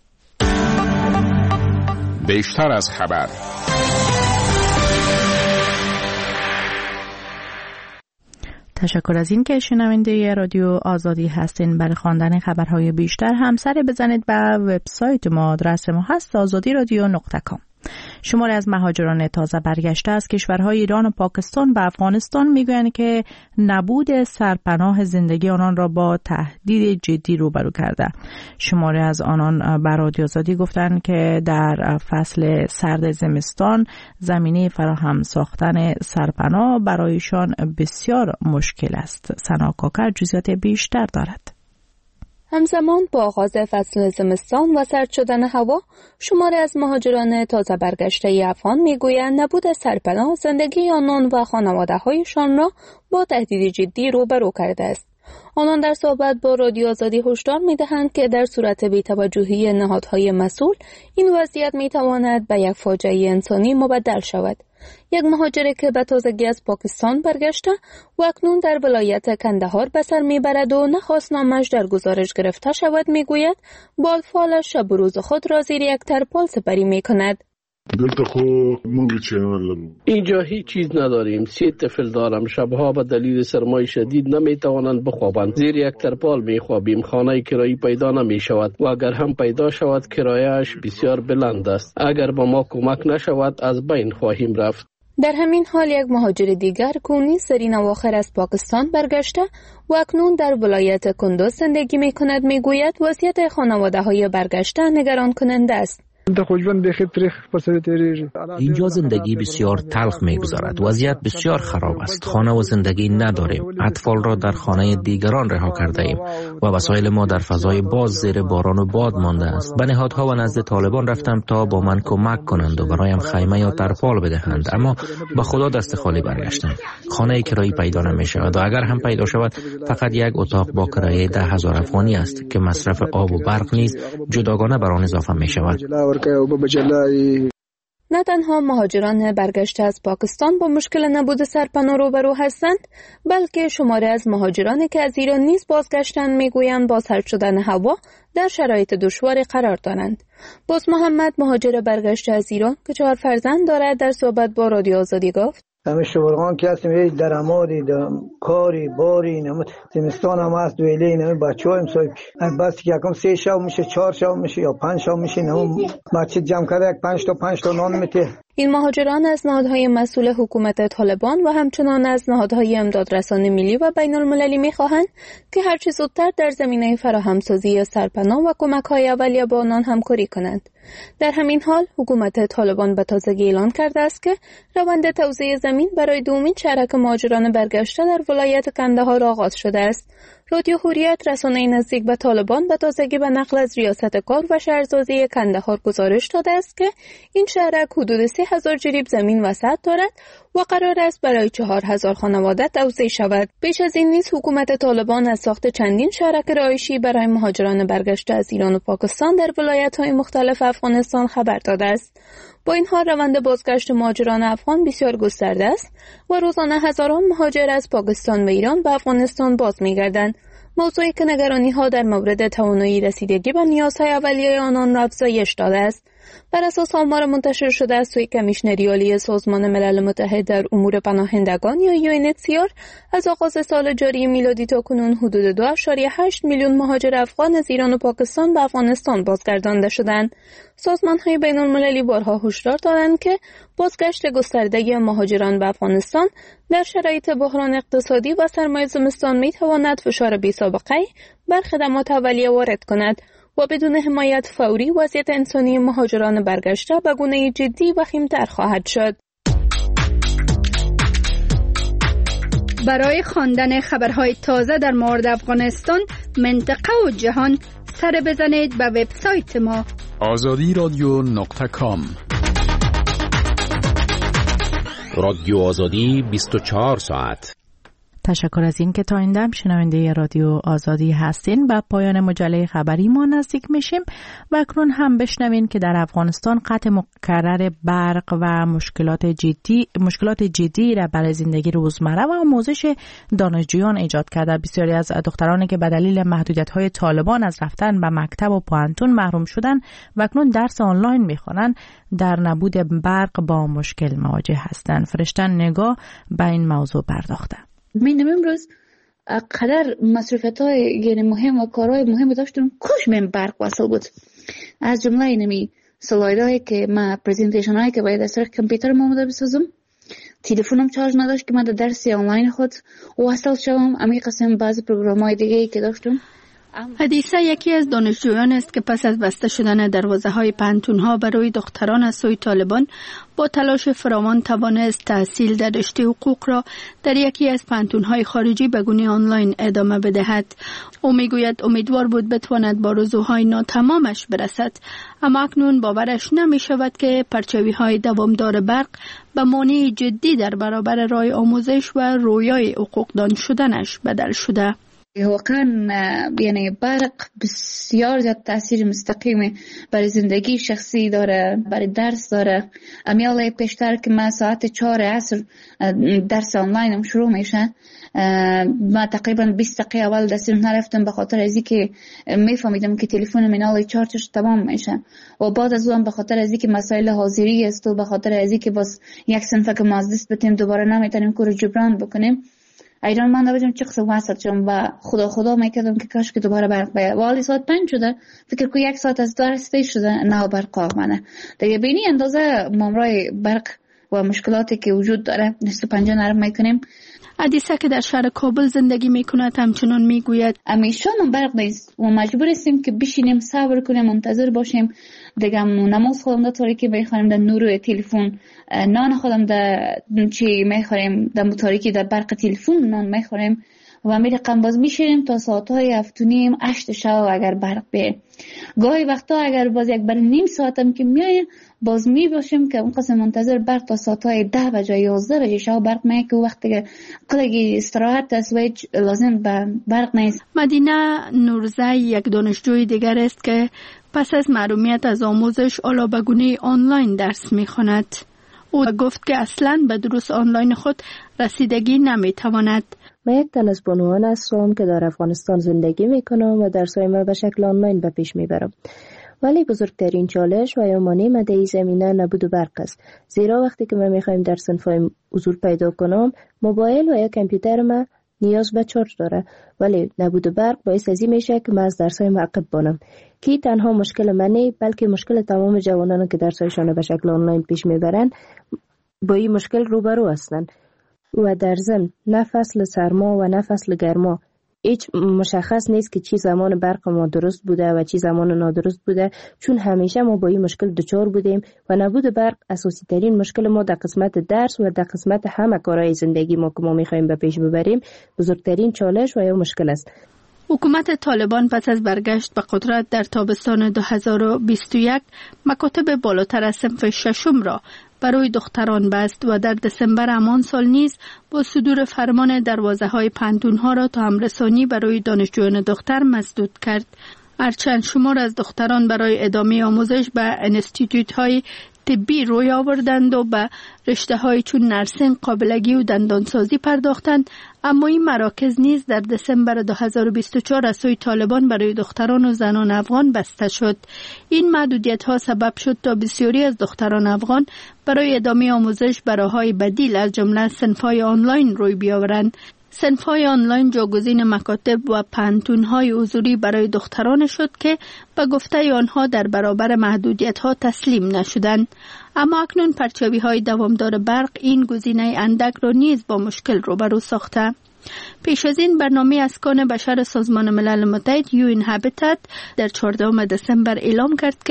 بیشتر از خبر. تشکر از این که شنونده رادیو آزادی هستین. برای خواندن خبرهای بیشتر هم سر بزنید به وبسایت ما. آدرس ما هست آزادی رادیو نقطه کام. شماری از مهاجران تازه برگشته از کشورهای ایران و پاکستان و افغانستان میگویند که نبود سرپناه زندگی آنان را با تهدید جدی روبرو کرده. شماری از آنان بر رادیو آزادی گفتند که در فصل سرد زمستان زمینه فراهم ساختن سرپناه برایشان بسیار مشکل است. سنا کاکر جزئیات بیشتر دارد. همزمان با آغاز فصل زمستان و سرد شدن هوا، شماری از مهاجران تازه برگشته افغان میگویند نبود سرپناه زندگی آنان و خانواده‌هایشان را با تهدید جدی روبرو کرده است. آنان در صحبت با رادیو آزادی هشدار می‌دهند که در صورت بی‌توجهی نهادهای مسئول این وضعیت می‌تواند به یک فاجعه انسانی مبدل شود. یک مهاجر که به تازگی از پاکستان برگشته و اکنون در ولایت کندهار به سر میبرد و نخواست نامش در گزارش گرفته شود میگوید بالفعلش شب و روز خود را زیر یک ترپال سپری میکند. اینجا هیچ چیز نداریم. سه طفل دارم. شبها به دلیل سرمای شدید نمیتوانند بخوابند. زیر یک ترپال میخوابیم. خانه کرایی پیدا نمیشود و اگر هم پیدا شود کرایه‌اش بسیار بلند است. اگر به ما کمک نشود از بین خواهیم رفت. در همین حال یک مهاجر دیگر کونی سرین اواخر از پاکستان برگشته و اکنون در ولایت کندوز زندگی میکند میگوید وضعیت خانواده‌های برگشته نگران کننده است. اینجا زندگی بسیار تلخ می‌گذرد. وضعیت بسیار خراب است. خانه و زندگی نداریم. اطفال را در خانه دیگران رها کرده ایم و وسایل ما در فضای باز زیر باران و باد مانده است. به نهادها و نزد طالبان رفتم تا با من کمک کنند و برایم خیمه یا ترپال بدهند، اما به خدا دست خالی برگشتم. خانه کرایی پیدا نمی‌شود و اگر هم پیدا شود فقط یک اتاق با کرایه ده هزار افغانی است که مصرف آب و برق نیز جداگانه بر آن اضافه می‌شود. نه تنها مهاجران برگشته از پاکستان با مشکل نبود سرپناه روبرو هستند، بلکه شماری از مهاجرانی که از ایران نیز بازگشتند میگویند با سرد شدن هوا در شرایط دشواری قرار دارند. باز محمد مهاجر برگشته از ایران که چهار فرزند دارد در صحبت با رادیو آزادی گفت همه شورغان که هستیم یه درماری دارم کاری باری نمت زمستان هم هست دویلی نمی بچه ها امسای بس که یکم سه شو میشه چهار شو میشه یا پنج شو میشه نمی بچه جمع کرده یک پنج تا پنج تا نان میته. این مهاجران از نهادهای مسئول حکومت طالبان و همچنان از نهادهای امدادرسانی ملی و بین المللی میخواهند که هرچه زودتر در زمینه فراهمسازی سرپناه و کمک‌های اولیه با آنان همکاری کنند. در همین حال حکومت طالبان به تازگی اعلان کرده است که روند توزیع زمین برای دومین شرک مهاجران برگشته در ولایت کندهار آغاز شده است. رادیو حریت رسانه نزدیک به طالبان به تازگی به نقل از ریاست کار و شهرسازی کندهار گزارش داده است که این شهرک حدود سه هزار جریب زمین وسعت دارد و قرار است برای چهار هزار خانواده توزیع شود. بیش از این نیز حکومت طالبان از ساخت چندین شهرک رهایشی برای مهاجران برگشته از ایران و پاکستان در ولایت‌های مختلف افغانستان خبر داده است. با این حال روند بازگشت مهاجران افغان بسیار گسترده است و روزانه هزاران مهاجر از پاکستان و ایران به افغانستان باز می‌گردند. موضوعی که نگرانی‌ها در مورد توانایی رسیدگی به نیازهای اولیه آنان را افزایش داده است. بر اساس آمار منتشر شده از سوی کمیشنری عالی سازمان ملل متحد در امور پناهندگان یا یو ان اچ سی آر از آغاز سال جاری میلادی تا کنون حدود دو ممیز هشت میلیون مهاجر افغان از ایران و پاکستان به افغانستان بازگردانده شدند. سازمان‌های بین‌المللی بارها هشدار دادند که بازگشت گسترده مهاجران به افغانستان در شرایط بحران اقتصادی و سرمای زمستان می‌تواند فشار بی‌سابقه‌ای بر خدمات اولیه وارد کند و بدون حمایت فوری وضعیت انسانی مهاجران برگشته به گونه جدی و وخیم‌تر خواهد شد. برای خواندن خبرهای تازه در مورد افغانستان، منطقه و جهان، سر بزنید به وبسایت ما آزادی رادیو نقطه کام. رادیو آزادی بیست و چهار ساعت. تشکر از این که تا این دم شنونده رادیو آزادی هستین. به پایان مجله خبری ما نزدیک میشیم و اکنون هم بشنوین که در افغانستان قطع مکرر برق و مشکلات جدی مشکلات جدی را برای زندگی روزمره و آموزش دانشجویان ایجاد کرده. بسیاری از دخترانی که به دلیل محدودیت‌های طالبان از رفتن به مکتب و پوهنتون محروم شدن و اکنون درس آنلاین میخوانند، در نبود برق با مشکل مواجه هستند. فرشته نگاه به این موضوع پرداخته. من امروز قدر مصروفیت های یعنی مهم و کارهای مهم داشتم، کاش من برق وصل بود. از جمله اینمی سلاید هایی که ما پریزنتیشن هایی که باید از طریق کامپیوتر ما بسازم، تلفنم چارج نداشت که من در درس آنلاین خود وصل شوم. امی قسم بعضی پروگرام های دیگه ای که داشتم. حدیثه یکی از دانشجویان است که پس از بسته شدن دروازه های پانتون‌ها برای دختران از سوی طالبان با تلاش فراوان توانست تحصیل در رشته حقوق را در یکی از پانتون‌های خارجی به گونه آنلاین ادامه بدهد. او میگوید امیدوار بود بتواند با رزوهای ناتمامش برسد، اما اکنون باورش نمی شود که پرچاوی های دوامدار برق به مانع جدی در برابر راه آموزش و رویای حقوقدان شدنش بدل شده. واقعا یعنی برق بسیار زیاد تاثیر مستقیم برای زندگی شخصی داره، برای درس داره. امیال پیشتر که من ساعت چهار عصر درس آنلاینم شروع میشه، ما تقریبا بیست دقیقه اول درسم نرفتم به خاطر ازی که میفهمیدم که تلفن منال چارجش تمام میشه و بعد از اون به خاطر ازی که مسائل حاضری است و به خاطر ازی که بس یک صنفه که ما از دست بتیم دوباره نمیتونیم کار جبران بکنیم. ایران من نبودم چه قسم واسط شدم و خدا خدا میکردم که کاش که دوباره برق بیاد. ولی ساعت پنج شده، فکر کنم یک ساعت از درس تای شده نه برق آمده. دیگه بینی اندازه مامرای برق و مشکلاتی که وجود داره نصف پنجه نرم میکنیم. حدیثه که در شهر کابل زندگی میکند همچنان میگوید همیشه من برق نیست و مجبور هستیم که بشینیم صبر کنیم منتظر باشیم. دیگه نماز خودم در تاریکی میخوانیم، در نور تلفن نان خودم در چی میخوریم، در تاریکی در برق تلفن نان میخوریم و می رقم باز میشینیم تا ساعتهای هفت و نیم هشت شب اگر برق بیه. گاهی وقتا اگر باز یک بر نیم ساعتم که میایه باز می باشیم که اون قسم منتظر برق تا ساعتهای ده بجه یازده بجه شب برق میه که وقتی که قلقی استراحت است و هیچ لازم به برق نیست. مدینه نورزی یک دانشجوی دیگر است که پس از محرومیت از آموزش حالا به گونه آنلاین درس میخواند. او گفت که اصلاً به دروس آنلاین خود رسیدگی نمیتواند. من یک تن از بانوان هستم که در افغانستان زندگی میکنم و درسای ما به شکل آنلاین به پیش میبرم. ولی بزرگترین چالش و یا مانع من در این زمینه نبود برق است. زیرا وقتی که من میخوایم در صنفای حضور پیدا کنم، موبایل و یا کامپیوتر ما نیاز به چارج داره، ولی نبود برق باعث از این میشه که من از درسای معقب بانم. کی تنها مشکل من نیست، بلکه مشکل تمام جوانان که درسایشان به شکل آنلاین پیش میبرن با این مشکل روبرو هستند. و در ضمن نه فصل سرما و نه فصل گرما هیچ مشخص نیست که چی زمان برق ما درست بوده و چی زمان نادرست بوده، چون همیشه ما با این مشکل دچار بودیم و نبود برق اساسی ترین مشکل ما در قسمت درس و در قسمت همه کارهای زندگی ما که ما میخوایم به پیش ببریم بزرگترین چالش و یا مشکل است. حکومت طالبان پس از برگشت به قدرت در تابستان دو هزار و بیست و یک مکاتب بالاتر از صنف ششم را برای دختران بست و در دسامبر همان سال نیز با صدور فرمان دروازه های پانتون ها را تا همرسانی برای دانشجویان دختر مسدود کرد. هرچند شمار از دختران برای ادامه آموزش به انستیتوت های طبی روی آوردند و به رشته های چون نرسینگ، قابلگی و دندانسازی پرداختند، اما این مراکز نیز در دسامبر دو هزار و بیست و چهار از سوی طالبان برای دختران و زنان افغان بسته شد. این محدودیت ها سبب شد تا بسیاری از دختران افغان برای ادامه آموزش به راه‌های بدیل از جمله صنف‌های آنلاین روی بیاورند. صنف‌های آنلاین جاگزین مکاتب و پانتون‌های حضوری برای دختران شد که به گفته آنها در برابر محدودیت‌ها تسلیم نشدند. اما اکنون پرچاوی‌های دوامدار برق این گزینه اندک را نیز با مشکل روبرو ساخته. پیش از این برنامه اسکان بشر سازمان ملل متحد یو این هابیتات در چهاردهم دسامبر اعلام کرد که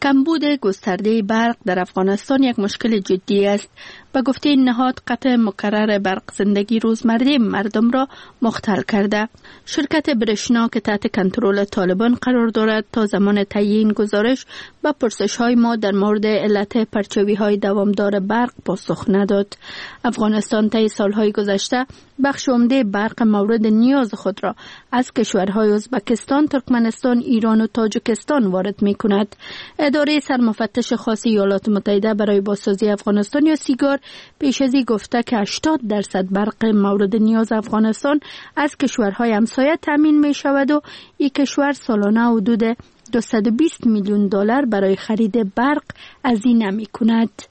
کمبود گسترده برق در افغانستان یک مشکل جدی است. به گفته این نهاد قطع مکرر برق زندگی روزمره مردم را مختل کرده. شرکت برشنا که تحت کنترل طالبان قرار دارد تا زمان تعیین گزارش به پرسش های ما در مورد علت پرچوی های دوامدار برق پاسخ نداد. افغانستان طی سالهای گذشته بخش عمده برق مورد نیاز خود را از کشورهای ازبکستان، ترکمنستان، ایران و تاجیکستان وارد می کند. اداره سرمفتش خاص ایالات متحده برای بازسازی افغانستان یا سیگار پیش از این گفته که هشتاد درصد برق مورد نیاز افغانستان از کشورهای همسایه تامین می شود و این کشور سالانه حدود دویست و بیست میلیون دلار برای خرید برق هزینه می کند.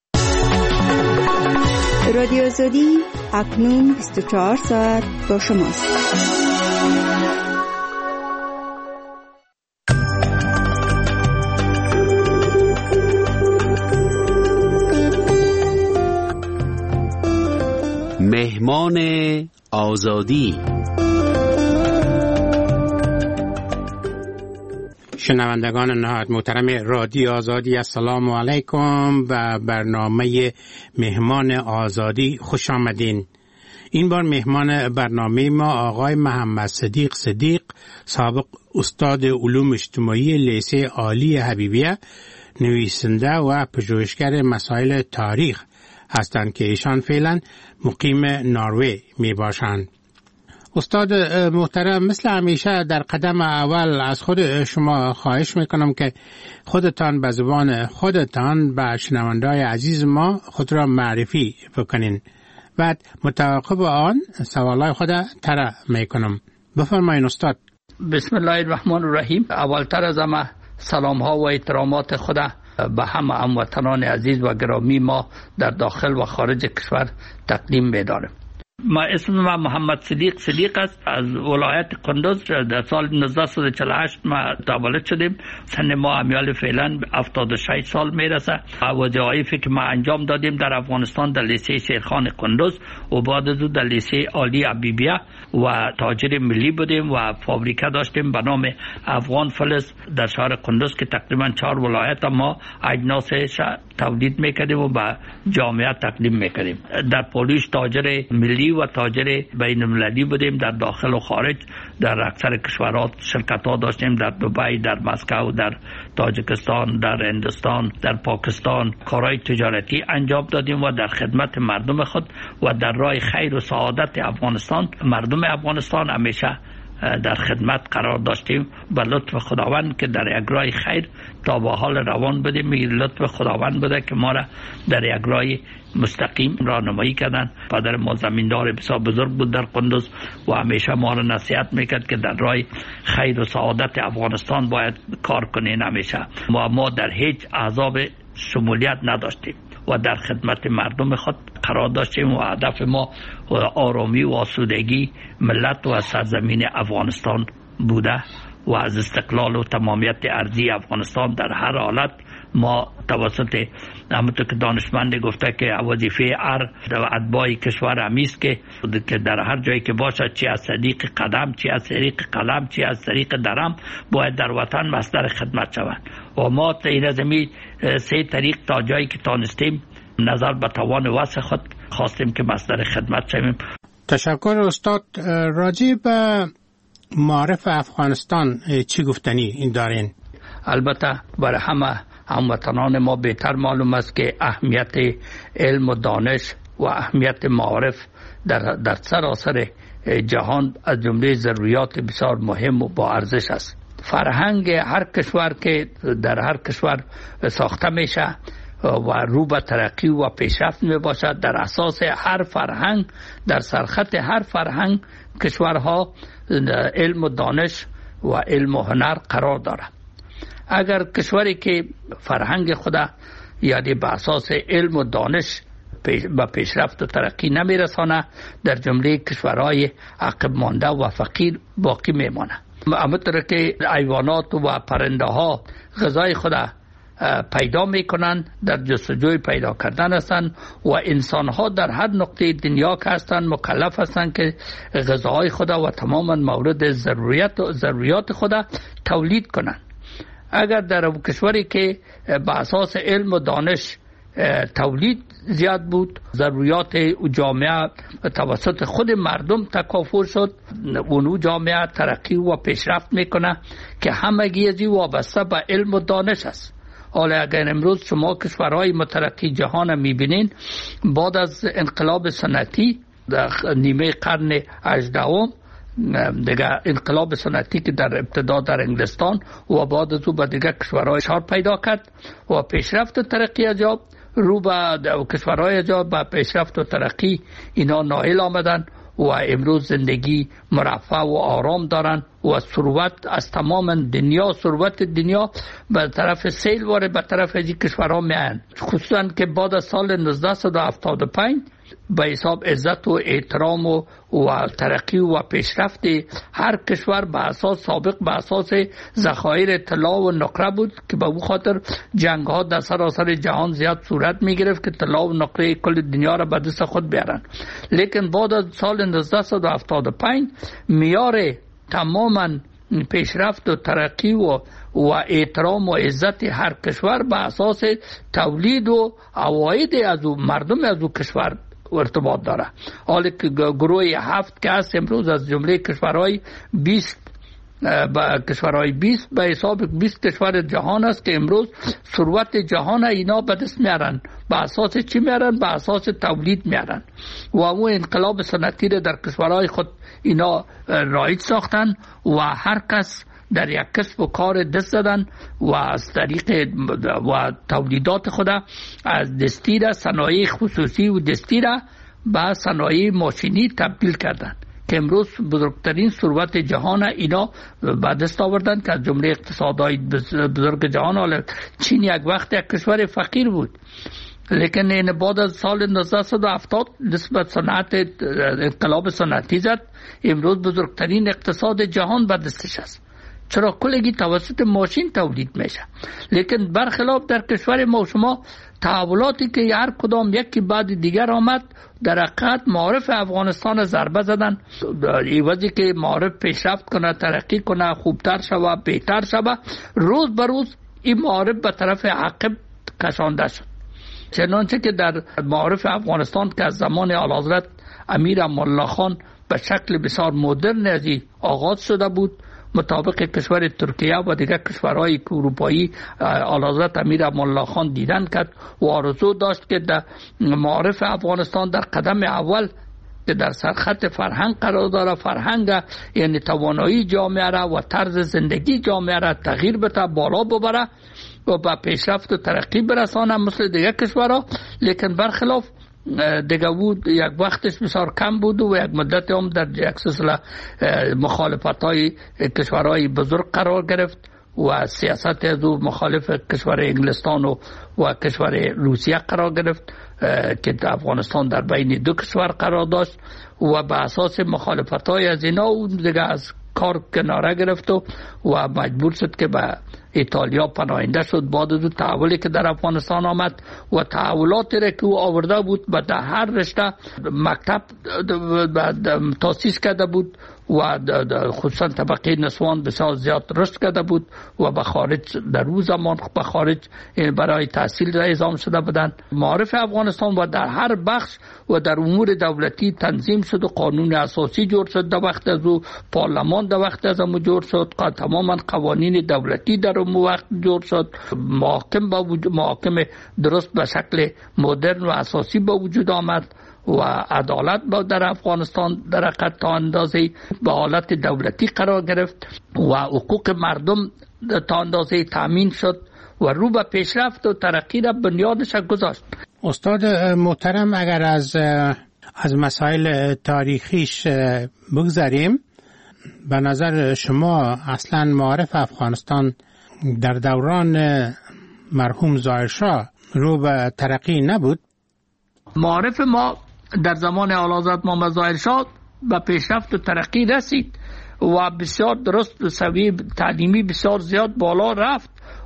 رادیو آزادی اکنون بیست و چهار ساعت با شماست. مهمان آزادی. شنوندگان نهایت محترم رادیو آزادی، السلام علیکم و برنامه مهمان آزادی خوش آمدین. این بار مهمان برنامه ما آقای محمد صدیق صدیق، سابق استاد علوم اجتماعی لیسه عالی حبیبیه، نویسنده و پژوهشگر مسائل تاریخ هستند که ایشان فعلا مقیم نروژ می باشند. استاد محترم، مثل همیشه در قدم اول از خود شما خواهش میکنم که خودتان به زبان خودتان به شنونده‌های عزیز ما خود را معرفی بکنین. بعد متعاقب آن سوالای خود طرح میکنم. بفرمایید استاد. بسم الله الرحمن الرحیم. اولتر از همه سلام ها و احترامات خود به همه هموطنان عزیز و گرامی ما در داخل و خارج کشور تقدیم می‌دارم. ما اسم ما محمد صدیق صدیق است. از ولایت قندوز در سال نوزده و چهل و هشت ما تولد شدیم. سن ما امیال فعلا هفتاد و شش سال میرسه. وظایفی که ما انجام دادیم در افغانستان در لیسه شیرخان قندوز و بعد از در لیسه عالی حبیبیه و تاجر ملی بودیم و فابریکه داشتیم به نام افغان فلز در شهر قندوز که تقریبا چهار ولایت ما اجناسش تولید میکردیم و به جامعه تقدیم میکردیم. در پولیس تاجر ملی و تاجر بین المللی بودیم. در داخل و خارج در اکثر کشورها شرکت ها داشتیم. در دبی، در مسکو، در تاجیکستان، در هندوستان، در پاکستان کارهای تجارتی انجام دادیم و در خدمت مردم خود و در راه خیر و سعادت افغانستان، مردم افغانستان همیشه در خدمت قرار داشتیم. به لطف خداوند که در یک راه خیر تا به حال روان بودیم. لطف خداوند بوده که ما را در یک راه مستقیم راهنمایی کردن. پدر ما زمیندار بسیار بزرگ بود در قندوز و همیشه ما را نصیحت میکرد که در راه خیر و سعادت افغانستان باید کار کنین. همیشه ما ما در هیچ عذاب شمولیت نداشتیم و در خدمت مردم خود قرار داشتیم و هدف ما آرامی و آسودگی ملت و سرزمین افغانستان بوده و از استقلال و تمامیت ارضی افغانستان در هر حالت ما توسط همونطور که دانشمند گفته که وظیفه هر اتباع کشور همیست که در هر جایی که باشد، چی از طریق قدم، چی از طریق قلم، چی از طریق درم، باید در وطن مصدر خدمت شود و ما این از می سه طریق تا جایی که تانستیم نظر به توان وسع خود خواستیم که مصدر خدمت شویم. تشکر استاد. راجع به معارف افغانستان چی گفتنی دارین؟ البته برای همه هموطنان ما بهتر معلوم است که اهمیت علم و دانش و اهمیت معارف در در سراسر جهان از جمله ضروریات بسیار مهم و با ارزش است. فرهنگ هر کشور که در هر کشور ساخته میشه و رو به ترقی و پیشرفت می باشد، در اساس هر فرهنگ، در سرخط هر فرهنگ کشورها علم و دانش و علم و هنر قرار دارد. اگر کشوری که فرهنگ خدا یعنی به اساس علم و دانش به پیشرفت و ترقی نمی رسانه، در جمله کشورهای عقب مانده و فقیر باقی می مانه. همونطور که حیوانات و پرنده ها غذای خدا پیدا می کنند، در جستجوی پیدا کردن هستند و انسان ها در هر نقطه دنیا که هستند مکلف هستند که غذاهای خدا و تماما مورد ضروریات و ضروریات خدا تولید کنند. اگر در کشوری که به اساس علم و دانش تولید زیاد بود، ضروریات جامعه توسط خود مردم تکافر شد، اونو جامعه ترقی و پیشرفت میکنه که همگی ازی وابسته به علم و دانش است. حالا اگر امروز شما کشورهای مترقی جهان میبینین، بعد از انقلاب صنعتی در نیمه قرن هجدهم دیگه انقلاب صنعتی که در ابتدا در انگلستان و بعد از او به دیگه کشورهای شار پیدا کرد و پیشرفت و ترقی اجاب رو به کشورهای اجاب به پیشرفت و ترقی اینا نائل آمدن و امروز زندگی مرفه و آرام دارن و ثروت از تمام دنیا، ثروت دنیا به طرف سیل واره به طرف از کشورها میان، خصوصا که بعد از سال نوزده هفتاد و پنج به حساب عزت و احترام و, و ترقی و پیشرفت هر کشور به اساس سابق به اساس ذخایر طلا و نقره بود که به او خاطر جنگ ها در سراسر جهان زیاد صورت می گرفت که طلا و نقره کل دنیا را به دست خود بیارن. لیکن بعد از سال نوزده هفتاد و پنج میار تماما پیشرفت و ترقی و و احترام و عزت هر کشور به اساس تولید و عواید از مردم از او کشور ارتباط داره. حالا که گروه هفت که هست امروز از جمله کشورهای بیست با کشورهای بیست به حساب بیست کشور جهان است که امروز ثروت جهان اینا به دست میارن. به اساس چی میارن؟ به اساس تولید میارن و اون انقلاب صنعتی در کشورهای خود اینا رایج ساختن و هر کس در یک کسب و کار دست زدن و از طریق و تولیدات خود از دستی را صنایع خصوصی و دستی را به صنایع ماشینی تبدیل کردن که امروز بزرگترین ثروت جهان اینا به دست آوردن که از جمله اقتصادهای بزرگ جهان. حالا چین یک وقت یک کشور فقیر بود، لیکن این بعد از سال نوزده هفتاد نسبت صنعت انقلاب صنعتی زد، امروز بزرگترین اقتصاد جهان به دستش است. چرا؟ کلگی توسط ماشین تولید میشه. لیکن برخلاف در کشور ما شما تحولاتی که هر کدام یکی بعد دیگر آمد، در حقیقت معارف افغانستان ضربه زدن، ایوازی که معارف پیشرفت کنه، ترقی کنه، خوبتر شوه، بهتر شوه، روز به روز این معارف به طرف عقب کشانده شد. چنانچه که در معارف افغانستان که از زمان اعلیحضرت امیر امان الله خان به شکل بسیار مدرن ازی آغاز شده بود، مطابق کشور ترکیه و دیگر کشورهای اروپایی اعلیحضرت امیر امان الله خان دیدن کرد و آرزو داشت که در معارف افغانستان در قدم اول که در سرخط فرهنگ قرار داره، فرهنگ یعنی توانایی جامعه را و طرز زندگی جامعه را تغییر بده، بالا ببره و به پیشرفت و ترقی برسانه مثل دیگر کشورها. لیکن برخلاف دیگه بود یک وقتش بسیار کم بود و یک مدت هم در یک سلسله مخالفت های کشورهای بزرگ قرار گرفت و سیاست از او مخالف کشور انگلستان و, و کشور روسیه قرار گرفت که افغانستان در بین دو کشور قرار داشت و به اساس مخالفت های از اینا اون دیگه از کار کناره گرفت و, و مجبور شد که به ایتالیا پناهنده شد. بعد از تحولی که در افغانستان آمد و تحولاتی را که او آورده بود به در هر رشته مکتب تاسیس کرده بود و خصوصا طبقه نسوان بسیار زیاد رشد کرده بود و به خارج در روز زمان به خارج برای تحصیل را اعزام شده بودند. معارف افغانستان و در هر بخش و در امور دولتی تنظیم شد و قانون اساسی جور شد. در وقت از او پارلمان در وقت از او جور شد، تماما قوانین دولتی در اون وقت جور شد، محاکم با وجود محاکم درست به شکل مدرن و اساسی با وجود آمد و عدالت با در افغانستان در حقیقت تا اندازه به حالت دولتی قرار گرفت و حقوق مردم تا اندازه تامین شد و رو به پیشرفت و ترقی را بنیادش گذاشت. استاد محترم، اگر از از مسائل تاریخیش بگذاریم، به نظر شما اصلا معارف افغانستان در دوران مرحوم ظاهرشاه رو به ترقی نبود؟ معارف ما در زمان اعلیحضرت محمد ظاهرشاه به پیشرفت و ترقی رسید و بسیار درست سوی تعلیمی بسیار زیاد بالا رفت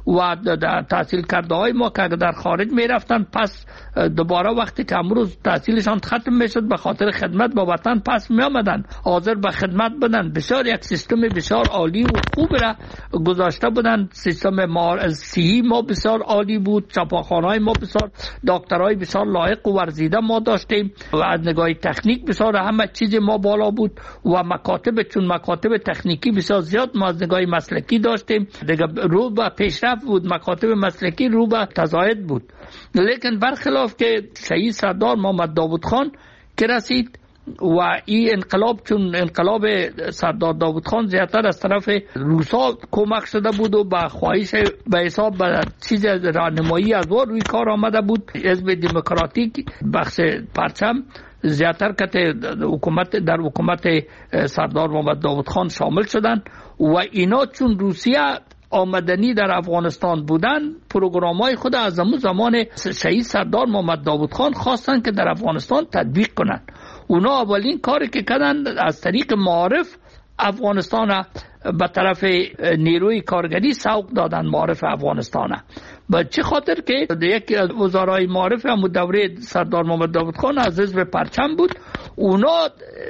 و تحصیل کرده های ما که در خارج می رفتن پس دوباره وقتی که امروز تحصیلشان ختم می شد به خاطر خدمت با وطن پس می آمدن، حاضر به خدمت بدن. بسیار یک سیستم بسیار عالی و خوب را گذاشته بودن. سیستم ما صحی ما بسیار عالی بود، چاپخانه های ما بسیار، دکترای بسیار لایق و ورزیده ما داشتیم و از نگاه تکنیک بسیار همه چیز ما بالا بود و مکاتب چون مکاتب تکنیکی بسیار زیاد ما از نگاه مسلکی داشتیم، دیگه رو به پیشرفت بود، مکاتب مسلکی رو به تزاید بود. لیکن برخلاف که شهید سردار محمد داود خان که رسید و این انقلاب چون انقلاب سردار داود خان زیادتر از طرف روسا کمک شده بود و با خواهش به حساب به چیز راهنمایی از روی کار آمده بود، حزب دموکراتیک بخش پرچم زیادتر که حکومت در حکومت سردار محمد داود خان شامل شدند و اینا چون روسیه آمدنی در افغانستان بودن پروگرام های خود از زمان شهید سردار محمد داود خان خواستن که در افغانستان تطبیق کنند. اونا اولین کاری که کردن از طریق معارف افغانستان به طرف نیروی کارگری سوق دادن، معارف افغانستان. به چه خاطر که یکی از وزرای معارف هم دوره سردار محمد داود خان از حزب پرچم بود، اونا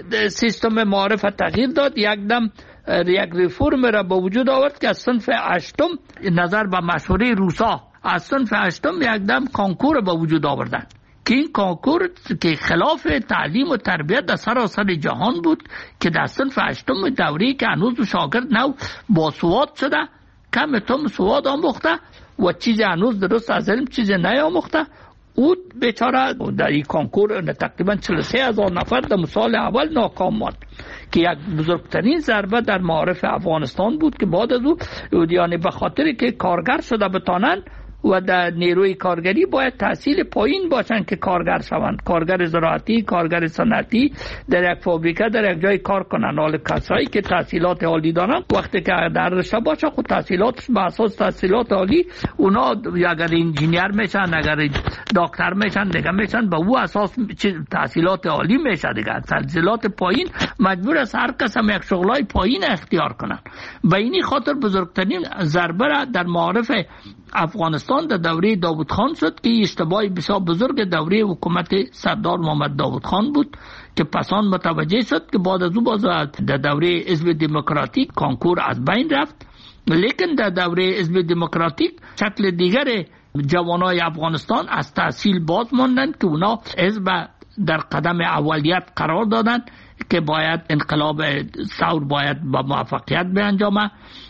سیستم معارف تغییر داد، یک دم یک ریفورم را به وجود آورد که از صنف هشتم نظر به مشوره روسا از صنف هشتم یک دم کانکور به وجود آوردن که این کانکور که خلاف تعلیم و تربیت در سراسر جهان بود که در صنف هشتم دوری که هنوز شاگرد نو با سواد شده، کم تم سواد آموخته و چیز هنوز درست از علم چیز نیاموخته، او بیچاره در این کانکور تقریبا چهل و سه هزار نفر در مسال اول ناکام ماند که یک بزرگترین ضربه در معارف افغانستان بود که بعد از او یعنی به خاطر که کارگر شده بتانند و در نیروی کارگری باید تحصیل پایین باشن که کارگر شوند، کارگر زراعتی، کارگر صنعتی در یک فابریکه در یک جای کار کنن. حال کسایی که تحصیلات عالی دارن وقتی که در رشته باشه خود تحصیلاتش به اساس تحصیلات عالی اونا اگر انجینیر میشن، اگر دکتر میشن دیگه میشن به او اساس تحصیلات عالی میشه دیگه. تحصیلات پایین مجبور است هر کس هم یک شغلای پایین اختیار کنن. به اینی خاطر بزرگترین ضربه را در معارف افغانستان در دوره داود خان شد که اشتباهی بسیار بزرگ دوره حکومت سردار محمد داود خان بود که پسان متوجه شد که بعد از او باز در دوره حزب دموکراتیک کانکور از بین رفت. لیکن در دوره حزب دموکراتیک شکل دیگر جوانای افغانستان از تحصیل باز ماندند که اونا حزب در قدم اولیت قرار دادند که باید انقلاب ثور باید با موفقیت بیانجامه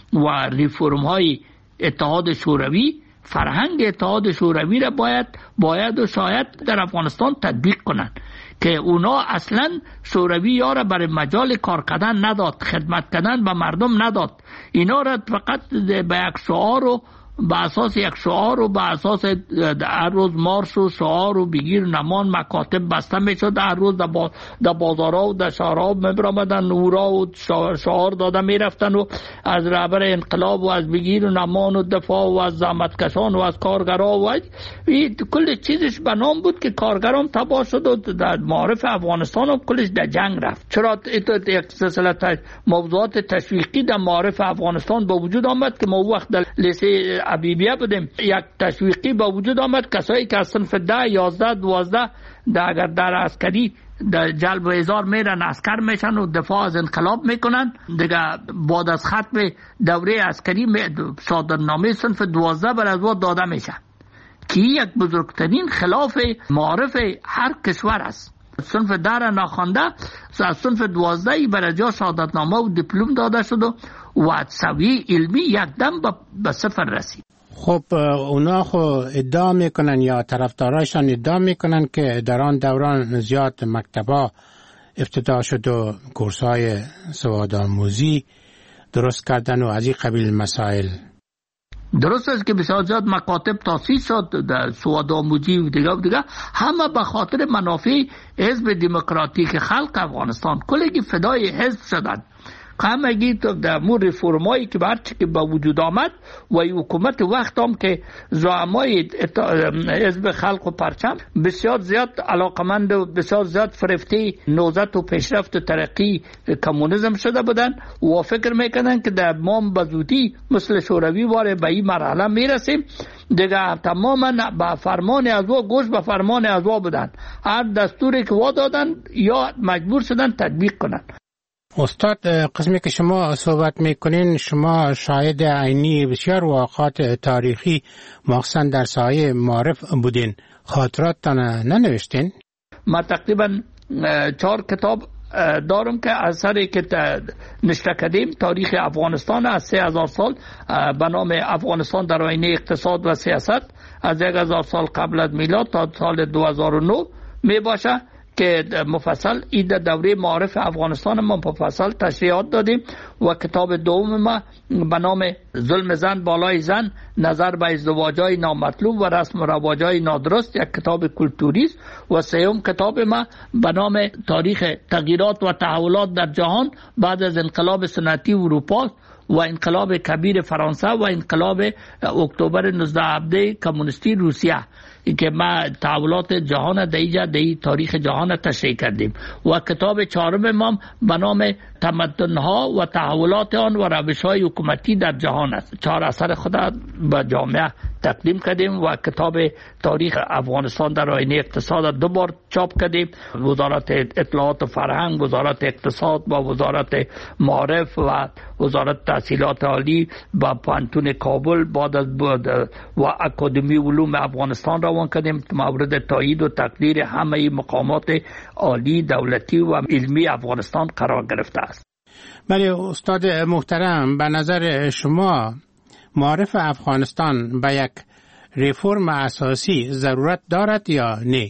و ریفورم های اتحاد شوروی، فرهنگ اتحاد شوروی را باید باید و شاید در افغانستان تطبیق کنند که اونا اصلا شوروی ها را برای مجال کار کردن نداد، خدمت کردن به مردم نداد. اینا را فقط به یک شعار و به اساس یک شعار و به اساس هر روز مارش و شعار و بگیر نمان مکاتب بسته میشد، هر روز در با بازارها و در شهرها میبرامدن نورا و شعار داده میرفتن و از رهبر انقلاب و از بگیر و نمان و دفاع و از زحمتکشان و از کارگرها و کل چیزش به نام بود که کارگران تباه شد و در معارف افغانستان هم کلش در جنگ رفت. چرا یک سلسله موضوعات تشویقی در معارف افغانستان با وجود آمد که ما وقت در لیسه عبیبیه بودیم، یک تشویقی با وجود آمد کسایی که از صنف ده، یازده، دوازده در اگر در عسکری در جلب و احضار میرن عسکر میشن و دفاع از انقلاب میکنن دیگه بعد از ختم دوره عسکری صادرنامه صنف دوازده بر از وقت داده میشه که یک بزرگترین خلاف معارف هر کشور است. صنف ده ناخوانده از صنف دوازده بر جا شهادتنامه و دیپلم داده شد و سویه علمی یک دم به صفر رسید. خب اونا خو ادعا میکنن یا طرفدارایشان ادعا میکنن که در آن دوران زیاد مکتبا افتتاح شد و کورس‌های سوادآموزی درست کردن و از این قبیل مسائل. درست است که بسیار زیاد مکاتب تاسیس شد در سوادآموزی و دیگه و دیگه، همه به خاطر منافع حزب دموکراتیک خلق افغانستان. کلی فدای حزب شدند، همگی در مور ریفورمایی که برچه که به وجود آمد و حکومت وقت هم که زعمای حزب خلق و پرچم بسیار زیاد علاقمند و بسیار زیاد فرفته نهضت و پیشرفت و ترقی کمونیسم شده بودن و فکر میکنن که در مام بزودی مثل شوروی واره به این مرحله میرسیم دیگه. تماما به فرمان ازوا گوش به فرمان ازوا بودن، هر دستوری که وا دادن یا مجبور شدن تطبیق کنن. استاد، قسمی که شما صحبت میکنین شما شاهد عینی بسیار واقعات تاریخی مخصوصا در سایه معارف بودین، خاطراتتان ننوشتین؟ ما تقریبا چهار کتاب دارم که اثری که نشر کردیم تاریخ افغانستان از سه هزار سال به نام افغانستان در آینه اقتصاد و سیاست از یک هزار سال قبل از میلاد تا سال دو هزار و نه می باشه که مفصل این دوره معارف افغانستان ما مفصل تشریحات دادیم. و کتاب دوم ما به نام ظلم زن بالای زن، نظر به ازدواج‌های نامطلوب و رسم و رواج‌های نادرست، یک کتاب کلتوری است. و سوم کتاب ما به نام تاریخ تغییرات و تحولات در جهان بعد از انقلاب صنعتی اروپا و انقلاب کبیر فرانسه و انقلاب اکتبر نوزده کمونیستی روسیه، این که ما تحولات جهان دیجا دی تاریخ جهان تشریح کردیم. و کتاب چهارم ما به نام تمدن‌ها و تحولات آن و روش‌های حکومتی در جهان است. چهار اثر خود به جامعه تقدیم کردیم و کتاب تاریخ افغانستان در آینه اقتصاد دو بار چاپ کردیم. وزارت اطلاعات و فرهنگ، وزارت اقتصاد و وزارت معارف و وزارت تحصیلات عالی با پانتون کابل بعد از و اکادمی علوم افغانستان روان کردیم مورد تایید و تقدیر همه مقامات عالی دولتی و علمی افغانستان قرار گرفته است. بله استاد محترم، به نظر شما معارف افغانستان به یک ریفورم اساسی ضرورت دارد یا نه؟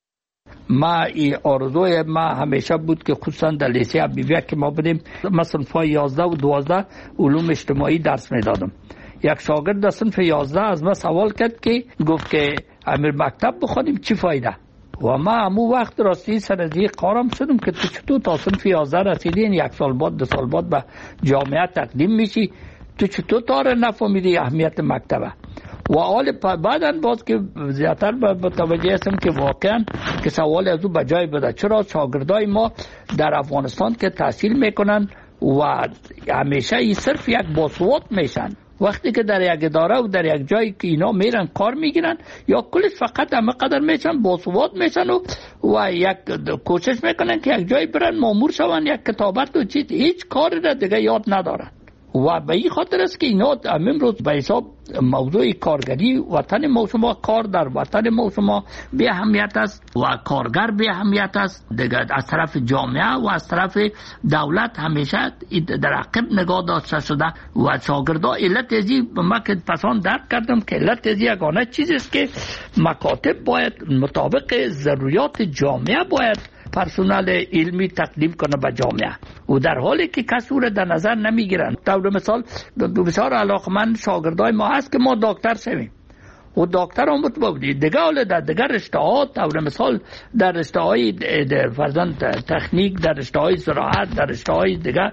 ما این آرزوی ما همیشه بود که خصوصا در لیسه ابیویه که ما بودیم مثلا صنف یازده و دوازده علوم اجتماعی درس میدادم. یک شاگرد در صنف یازده از ما سوال کرد که گفت که امیر مکتب بخونیم چی فایده؟ و ما همون وقت راستی سر از یک قارم شدم که تو چطور تا صنف یازده رسیدین یک سال بعد دو سال بعد به جامعه تقدیم میشی، تو چطور تاره نفهمیدی اهمیت مکتبه؟ و حال بعداً باز که زیادتر متوجه هستم که واقعاً که سوال از او بجای بده. چرا شاگردای ما در افغانستان که تحصیل میکنن و همیشه این صرف یک باسواد میشن، وقتی که در یک اداره و در یک جایی که اینا میرن کار میگیرن یا کلش فقط همه قدر میشن باسواد میشن و, و یک کوشش میکنن که یک جایی برن مامور شون، یک کتابت و چیز، هیچ کاری را دیگه یاد ندارن. و به این خاطر است که اینا امروز به حساب موضوع کارگری وطن ما شما کار در وطن ما شما به اهمیت است و کارگر به اهمیت است دیگه. از طرف جامعه و از طرف دولت همیشه در عقب نگاه داشته شده و شاگردا علت ازی ما که پسان درک کردم که علت ازی یگانه چیزی است که مکاتب باید مطابق ضروریات جامعه باید پرسونل علمی تقدیم کنه به جامعه و در حالی که کسی را در نظر نمیگیرن. در مثال بسیار علاقمند شاگردای ما هست که ما دکتر شویم و دکتر هم بودی دیگه، حالا در دیگر رشته ها در مثال در رشته های فرزند تکنیک، در رشته های زراعت، در رشته های دیگه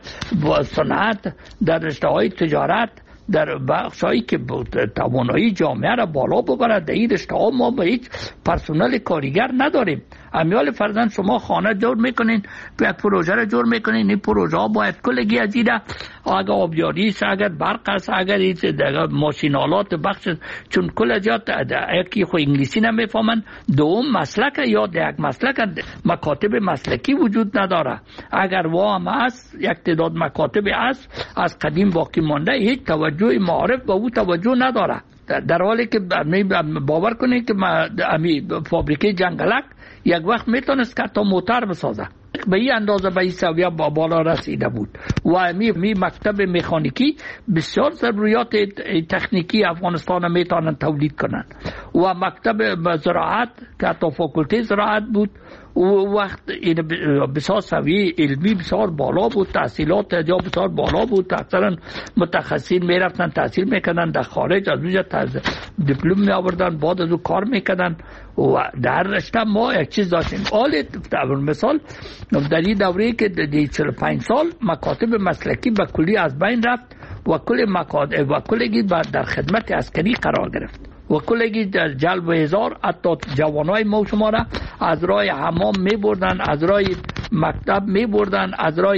صنعت، در رشته های تجارت، در بخشایی که توانایی جامعه را بالا ببرد در این رشته ها ما به هیچ پرسونل کارگر نداریم. امیال فرزند شما خانه جور میکنین، یک پروژه را جور میکنین، این پروژه ها باید کلگی از این اگر آبیاری است، اگر برق است، اگر ماشینالات بخش، چون کل جات یکی خو انگلیسی نمیفهمن، دوم مسلک یا یک مسلک مکاتب مسلکی وجود نداره. اگر وام است یک تعداد مکاتب است از قدیم باقی مانده، هیچ توجه معارف به او توجه نداره. در حالی که باور کنید که امی فابریکه جنگلک یک وقت میتونست که تا موتر بسازه، به این اندازه به این سویه با بالا رسیده بود. و می, می مکتب مکانیکی بسیار ضروریات تکنیکی افغانستان میتونن تولید کنن. و مکتب زراعت که تا فاکولته زراعت بود و وقت این بسیار سویه علمی بسیار بالا بود، تحصیلات جا بسیار بالا بود، اکثرا متخصصین میرفتن تحصیل میکردن در خارج، از اونجا دیپلم می آوردن، بعد از اون کار میکردن و در رشته ما یک چیز داشتیم. حال مثال در این دوره که چهل و پنج سال مکاتب مسلکی به کلی از بین رفت و کل مکاتب و کلگی در خدمت عسکری قرار گرفت و کلگی در جلب و هزار حتی جوانای ما شما را از راه حمام می بردن، از راه مکتب می بردن، از راه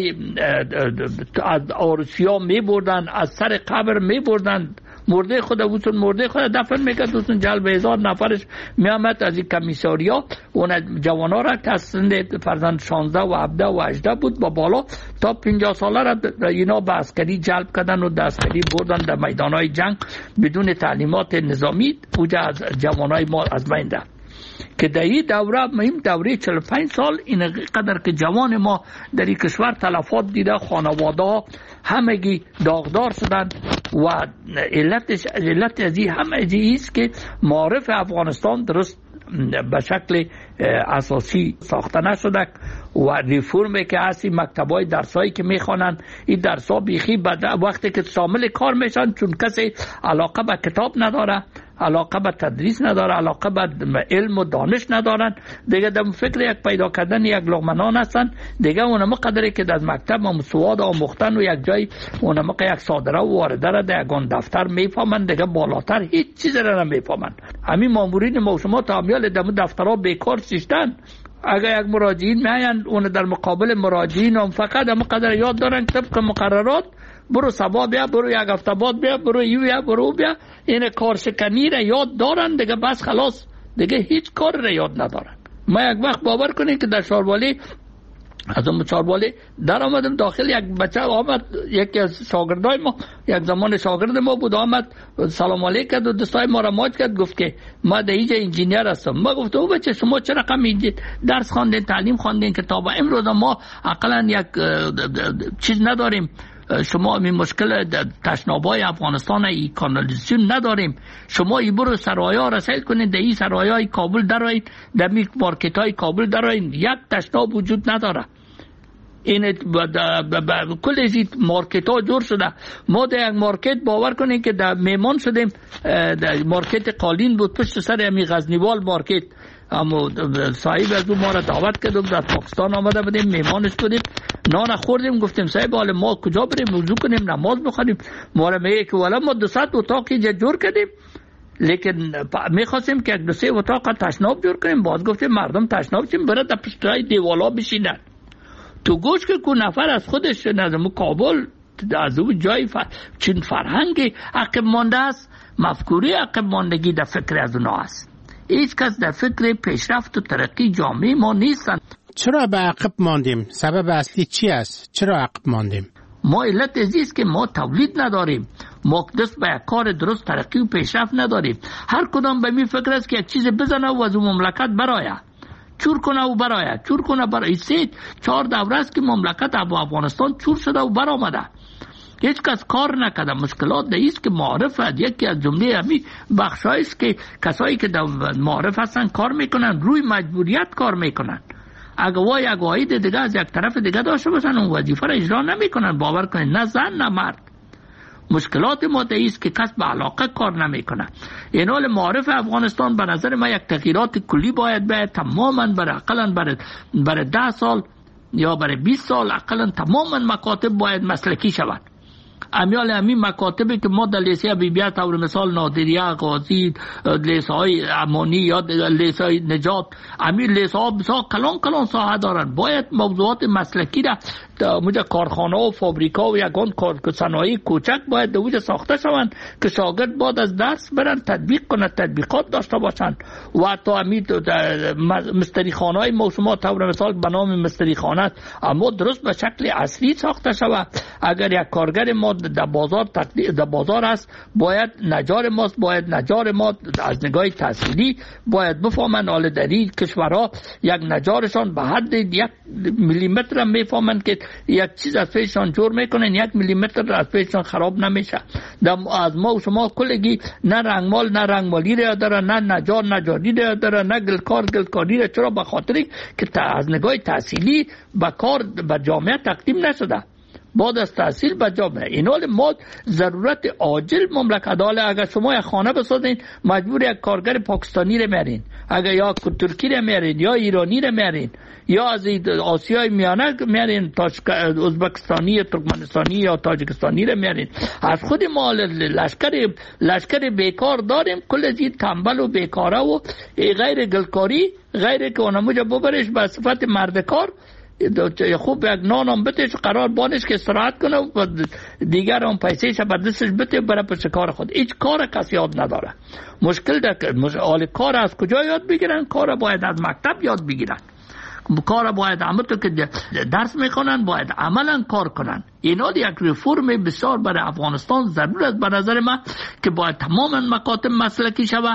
از آرسیا می بردن، از سر قبر می بردن، مرده خود وسون مرده خود دفن میکرد، وسون جلب هزار نفرش میامد از این کمیساریا اون جوانا را که از سند فرزند شانزده و هفده و هجده بود با بالا تا پنجاه ساله را اینا به عسکری جلب کردن و در عسکری بردن در میدانهای جنگ بدون تعلیمات نظامی، اوجا از جوانای ما از بین رفت. که در این دوره مهم دوره چهل و پنج سال این قدر که جوان ما در این کشور تلفات دیده، خانواده ها همگی داغدار شدن و علتش علت از این هم است که معارف افغانستان درست به شکل اساسی ساخته نشده و ریفورمی که هستی مکتبای درسایی که میخوانند این درسا بیخی وقتی که شامل کار میشن چون کسی علاقه به کتاب نداره، علاقه به تدریس نداره، علاقه به علم و دانش ندارن، دیگه در فکر یک پیدا کردن یک لقمه هستن، دیگه اونم قدری که در مکتب هم سواد آموختن و یک جای اونم یک صادره و وارده را در یگان دفتر میفهمن، دیگه بالاتر هیچ چیز را نمیفهمن. همین مامورین ما شما تعمیال در دفترها بیکار شیشتن. اگر یک مراجعین میاین اون در مقابل مراجعین هم فقط هم قدر یاد دارن طبق مقررات، برو سبا بیا، برو یک هفته بعد بیا، برو یو بیا، برو بیا، این کارشکنی را یاد دارن دیگه، بس خلاص دیگه هیچ کار را یاد ندارن. ما یک وقت باور کنید که در شاروالی از اون چاروالی در آمدم داخل، یک بچه آمد، یکی از شاگردای ما یک زمان شاگرد ما بود، آمد سلام علیک کرد و دستای ما را ماچ کرد، گفت که ما در اینجا انجینیر هستم. ما گفتم او بچه شما چه رقم درس خواندین، تعلیم خواندین که تا به امروز ما اقلا یک چیز نداریم، شما این مشکل تشنابای افغانستان ای کانالیزاسیون نداریم، شما ای برو سرایا رسید کنید، در این سرایای کابل درایید، در می مارکت های کابل درایید، یک تشناب وجود نداره. این کل از این مارکت ها جور شده. ما در یک مارکت باور کنید که در میمان شدیم، در مارکت قالین بود پشت سر امی غزنیوال مارکت، اما صاحب از اون ما را دعوت کردم، در پاکستان آمده بودیم، میمانش بودیم، نان خوردیم، گفتیم صاحب حال ما کجا بریم وضو کنیم نماز بخونیم؟ ما را میگه که والا ما دو صد اتاق اینجا جور کردیم، لیکن میخواستیم که یک دو سه اتاق تشناب جور کنیم، باز گفتیم مردم تشناب چیم برای در پشتای دیوالا بشینن. تو گوش که کو نفر از خودش نظم کابل از اون جای فر... چین فرهنگی عقب مانده است، مفکوری عقب ماندگی در فکر از اونا است. هیچ کس در فکر پیشرفت و ترقی جامعه ما نیستن. چرا به عقب ماندیم؟ سبب اصلی چی است؟ چرا عقب ماندیم؟ ما علت ازیست که ما تولید نداریم، ما دست به یک کار درست ترقی و پیشرفت نداریم. هر کدام به می فکر است که یک چیز بزنه و از اون مملکت برایه، چور کنه و برایه، چور کنه برای سه چهار دوره است که مملکت افغانستان چور شده و برآمده. هیچ کس کار نکرده. مشکلات ده است که معارف یکی از جمله همین بخشایی است که کسایی که در معارف هستن کار میکنن، روی مجبوریت کار میکنن. اگه وای اگه واحد دیگه از یک طرف دیگه داشته باشن اون وظیفه را اجرا نمیکنن، باور کنید، نه زن نه مرد. مشکلات ما ده است که کس به علاقه کار نمیکنه. این حال معارف افغانستان به نظر ما یک تغییرات کلی باید باید تماما برای اقلا برای برای ده سال یا برای بیست سال اقلا تماما مکاتب باید مسلکی شود. امیال همین مکاتبی که ما در لیسه بیبیت طور مثال نادریه، غازی، لیسه های امانی یا لیسه های نجات، همین لیسه ها بسیار کلان کلان ساحه دارن، باید موضوعات مسلکی را موجه کارخانه و فابریکا و یکان کار صنایع کوچک باید دوجه ساخته شوند که شاگرد بعد از درس برن تطبیق کنند، تطبیقات داشته باشند. و حتی همین مستری خانه های ما شما طور مثال به نام مستری خانه اما درست به شکل اصلی ساخته شود. اگر یک کارگر ما در بازار در بازار است، باید نجار ماست، باید نجار ما از نگاه تحصیلی باید بفهمن حال در این کشورها یک نجارشان به حد یک میلیمتر هم میفهمن که یک چیز از پیششان جور میکنن، یک میلی متر از پیششان خراب نمیشه. از ما و شما کلگی نه رنگمال نه رنگمالی را داره، نه نجار نجاری را داره، نه گلکار گلکاری را. چرا؟ به خاطری که از نگاه تحصیلی به کار به جامعه تقدیم نشده. بعد از تحصیل به جامعه اینال ما ضرورت عاجل مملکت حاله. اگر شما یک خانه بسازین مجبور یک کارگر پاکستانی رو میارین، اگر یا ترکی رو میارین یا ایرانی رو میارین یا از آسیای میانه میارین، ازبکستانی ترکمنستانی یا تاجیکستانی رو میارین. از خود ما لشکر لشکر بیکار داریم، کل از این تنبل و بیکاره و غیر گلکاری، غیر که اونمو جا ببرش به صفت مردکار، خوب یک نانم بتش قرار بانش که استراحت کنه و دیگر هم پیسهش به دستش بته بره پس کار خود. هیچ کار کسی یاد نداره. مشکل ده که کار از کجا یاد بگیرن؟ کار باید از مکتب یاد بگیرن. کار باید عمل تو که درس میخونن باید عملا کار کنن. اینا یک ریفورم بسیار برای افغانستان ضرور است به نظر من که باید تماما مکاتب مسلکی شود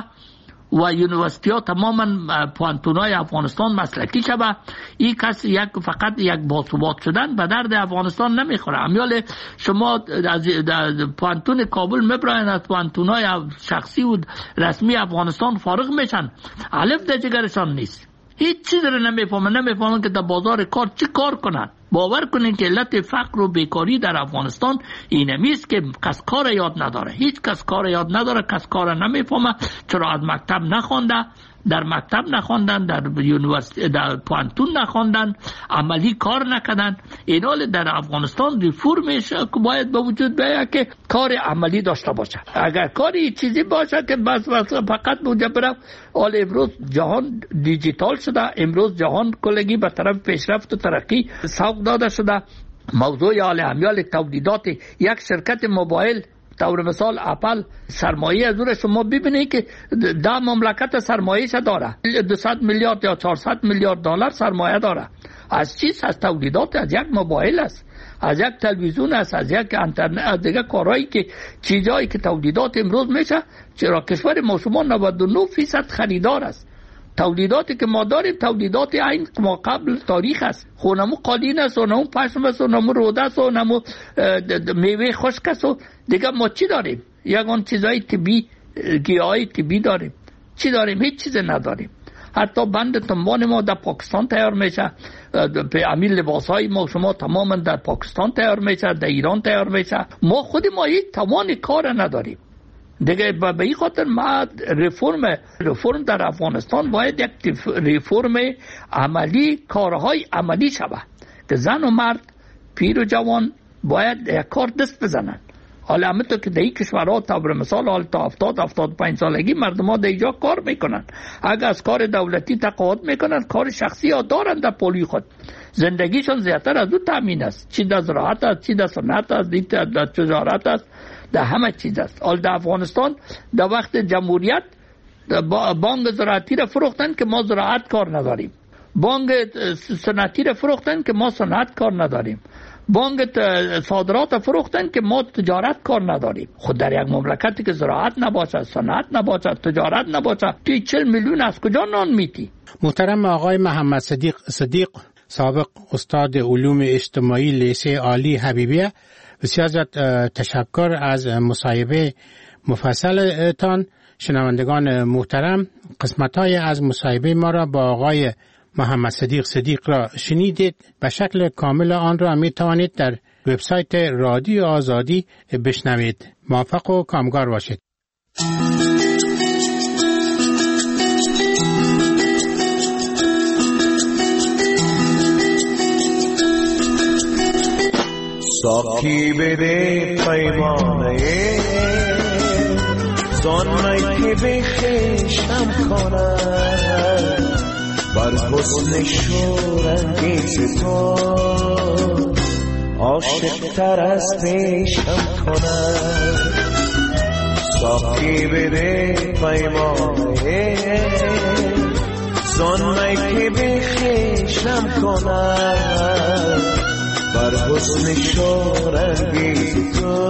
و یونیورسیتی ها تماما پوانتون های افغانستان مسلکی شود. این کسی یک فقط یک باثبات شدن به درد افغانستان نمیخوره. امیال شما از پوانتون کابل میبراین، از پوانتون های شخصی و رسمی افغانستان فارغ میشن، الف در جگرشان نیست، هیچ چیز رو نمیفهمن، نمیفهمن که در بازار کار چی کار کنن. باور کنین که علت فقر و بیکاری در افغانستان اینمیست که کس کار یاد نداره، هیچ کس کار یاد نداره، کس کار نمیفهمه. چرا؟ از مکتب نخونده، در مکتب نخوندن، در یونیورسیتی در پوانتون نخوندن، عملی کار نکردن. اینال در افغانستان ریفورمش باید به وجود بیاید که کار عملی داشته باشه. اگر کاری چیزی باشه که بس بس فقط بوده بره. حال امروز جهان دیجیتال شده، امروز جهان کلگی به طرف پیشرفت و ترقی سوق داده شده. موضوع حال امیال تولیدات یک شرکت موبایل طور مثال اپل سرمایه از اون شما ببینید که ده مملکت سرمایه داره، دویست میلیارد یا چهارصد میلیارد دلار سرمایه داره. از چیز؟ از تولیدات، از یک موبایل است، از یک تلویزیون است، از یک اینترنت، از دیگه کارهایی که چیزایی که تولیدات امروز میشه. چرا کشور ما شما نود و نه فیصد خریدار است. تولیداتی که ما داریم تولیدات این ما قبل تاریخ است. خونمو قالین است و نمو پشم است و نمو روده است و نمو میوه خشک است و دیگه ما چی داریم؟ یکان چیزای طبی، گیاهای طبی داریم. چی داریم؟ هیچ چیز نداریم. حتی بند تنبان ما در پاکستان تیار میشه، امیل لباس های ما شما تماما در پاکستان تیار میشه، در ایران تیار میشه. ما خود ما هیچ توان کار نداریم. دیگه به این خاطر ما ریفورم ریفورم در افغانستان باید یک ریفورم عملی، کارهای عملی شود که زن و مرد، پیر و جوان باید یک کار دست بزنن. حالا همونطور که در این کشورها طور مثال حال تا هفتاد هفتاد و پنج سالگی مردم ها در اینجا کار میکنن. اگر از کار دولتی تقاعد میکنن، کار شخصی ها دارن در پولی خود، زندگیشون زیادتر از اون تامین است. چی در زراعت است، چی در صنعت است، چی در تجارت است، در همه چیز است. حال در افغانستان در وقت جمهوریت بانک زراعتی را فروختن که ما زراعت کار نداریم، بانک صنعتی را فروختن که ما صنعت کار نداریم، بانک صادرات فروختن که ما تجارت کار نداریم. خود در یک مملکتی که زراعت نباشه، صنعت نباشه، تجارت نباشه، توی چهل میلیون از کجا نان میتی؟ محترم آقای محمد صدیق صدیق، سابق استاد علوم اجتماعی لیسه عالی حبیبیه، بسیار زیاد تشکر از مصاحبه مفصل تان. شنوندگان محترم، قسمت‌های از مصاحبه ما را با آقای محمد صدیق صدیق را شنیدید. به شکل کامل آن را می توانید در وبسایت رادیو آزادی بشنوید. موفق و کامگار باشید. ساقی بده پیمانه زان می که بخشم کنم بر حسن شورانگیز تو عاشق تر از پیشم کنم. ساقی بده پیمانه زان می که بخشم کنم بر حسن شورانگیز تو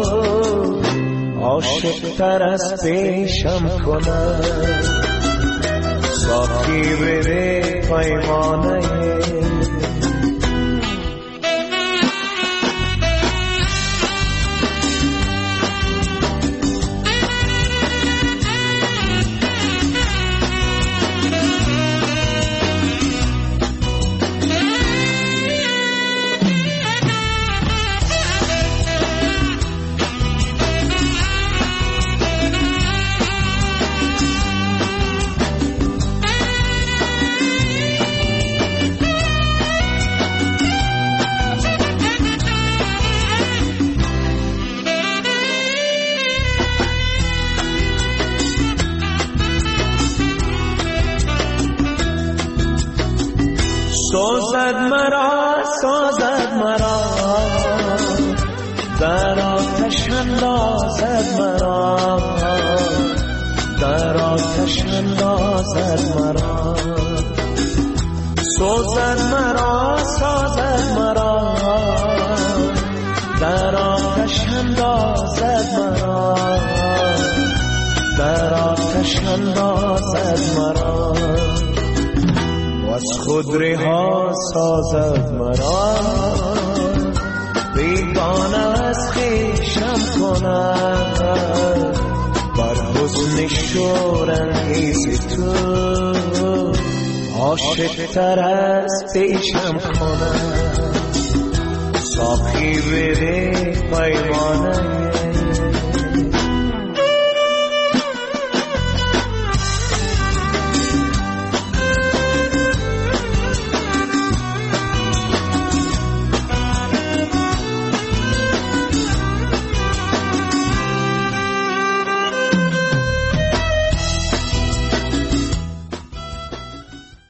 عاشق تر از پیشم کنم. ساقی بده پیمانه سازد مرا سازد مرا در آتش اندازد مرا در آتش اندازد مرا سازد مرا سازد مرا در آتش اندازد مرا در آتش اندازد مرا و از خود رها سازد مرا بیگانه از خویشم کند بر حسن شورانگیز تو عاشق تر از پیشم کند ساقی بده پیمانه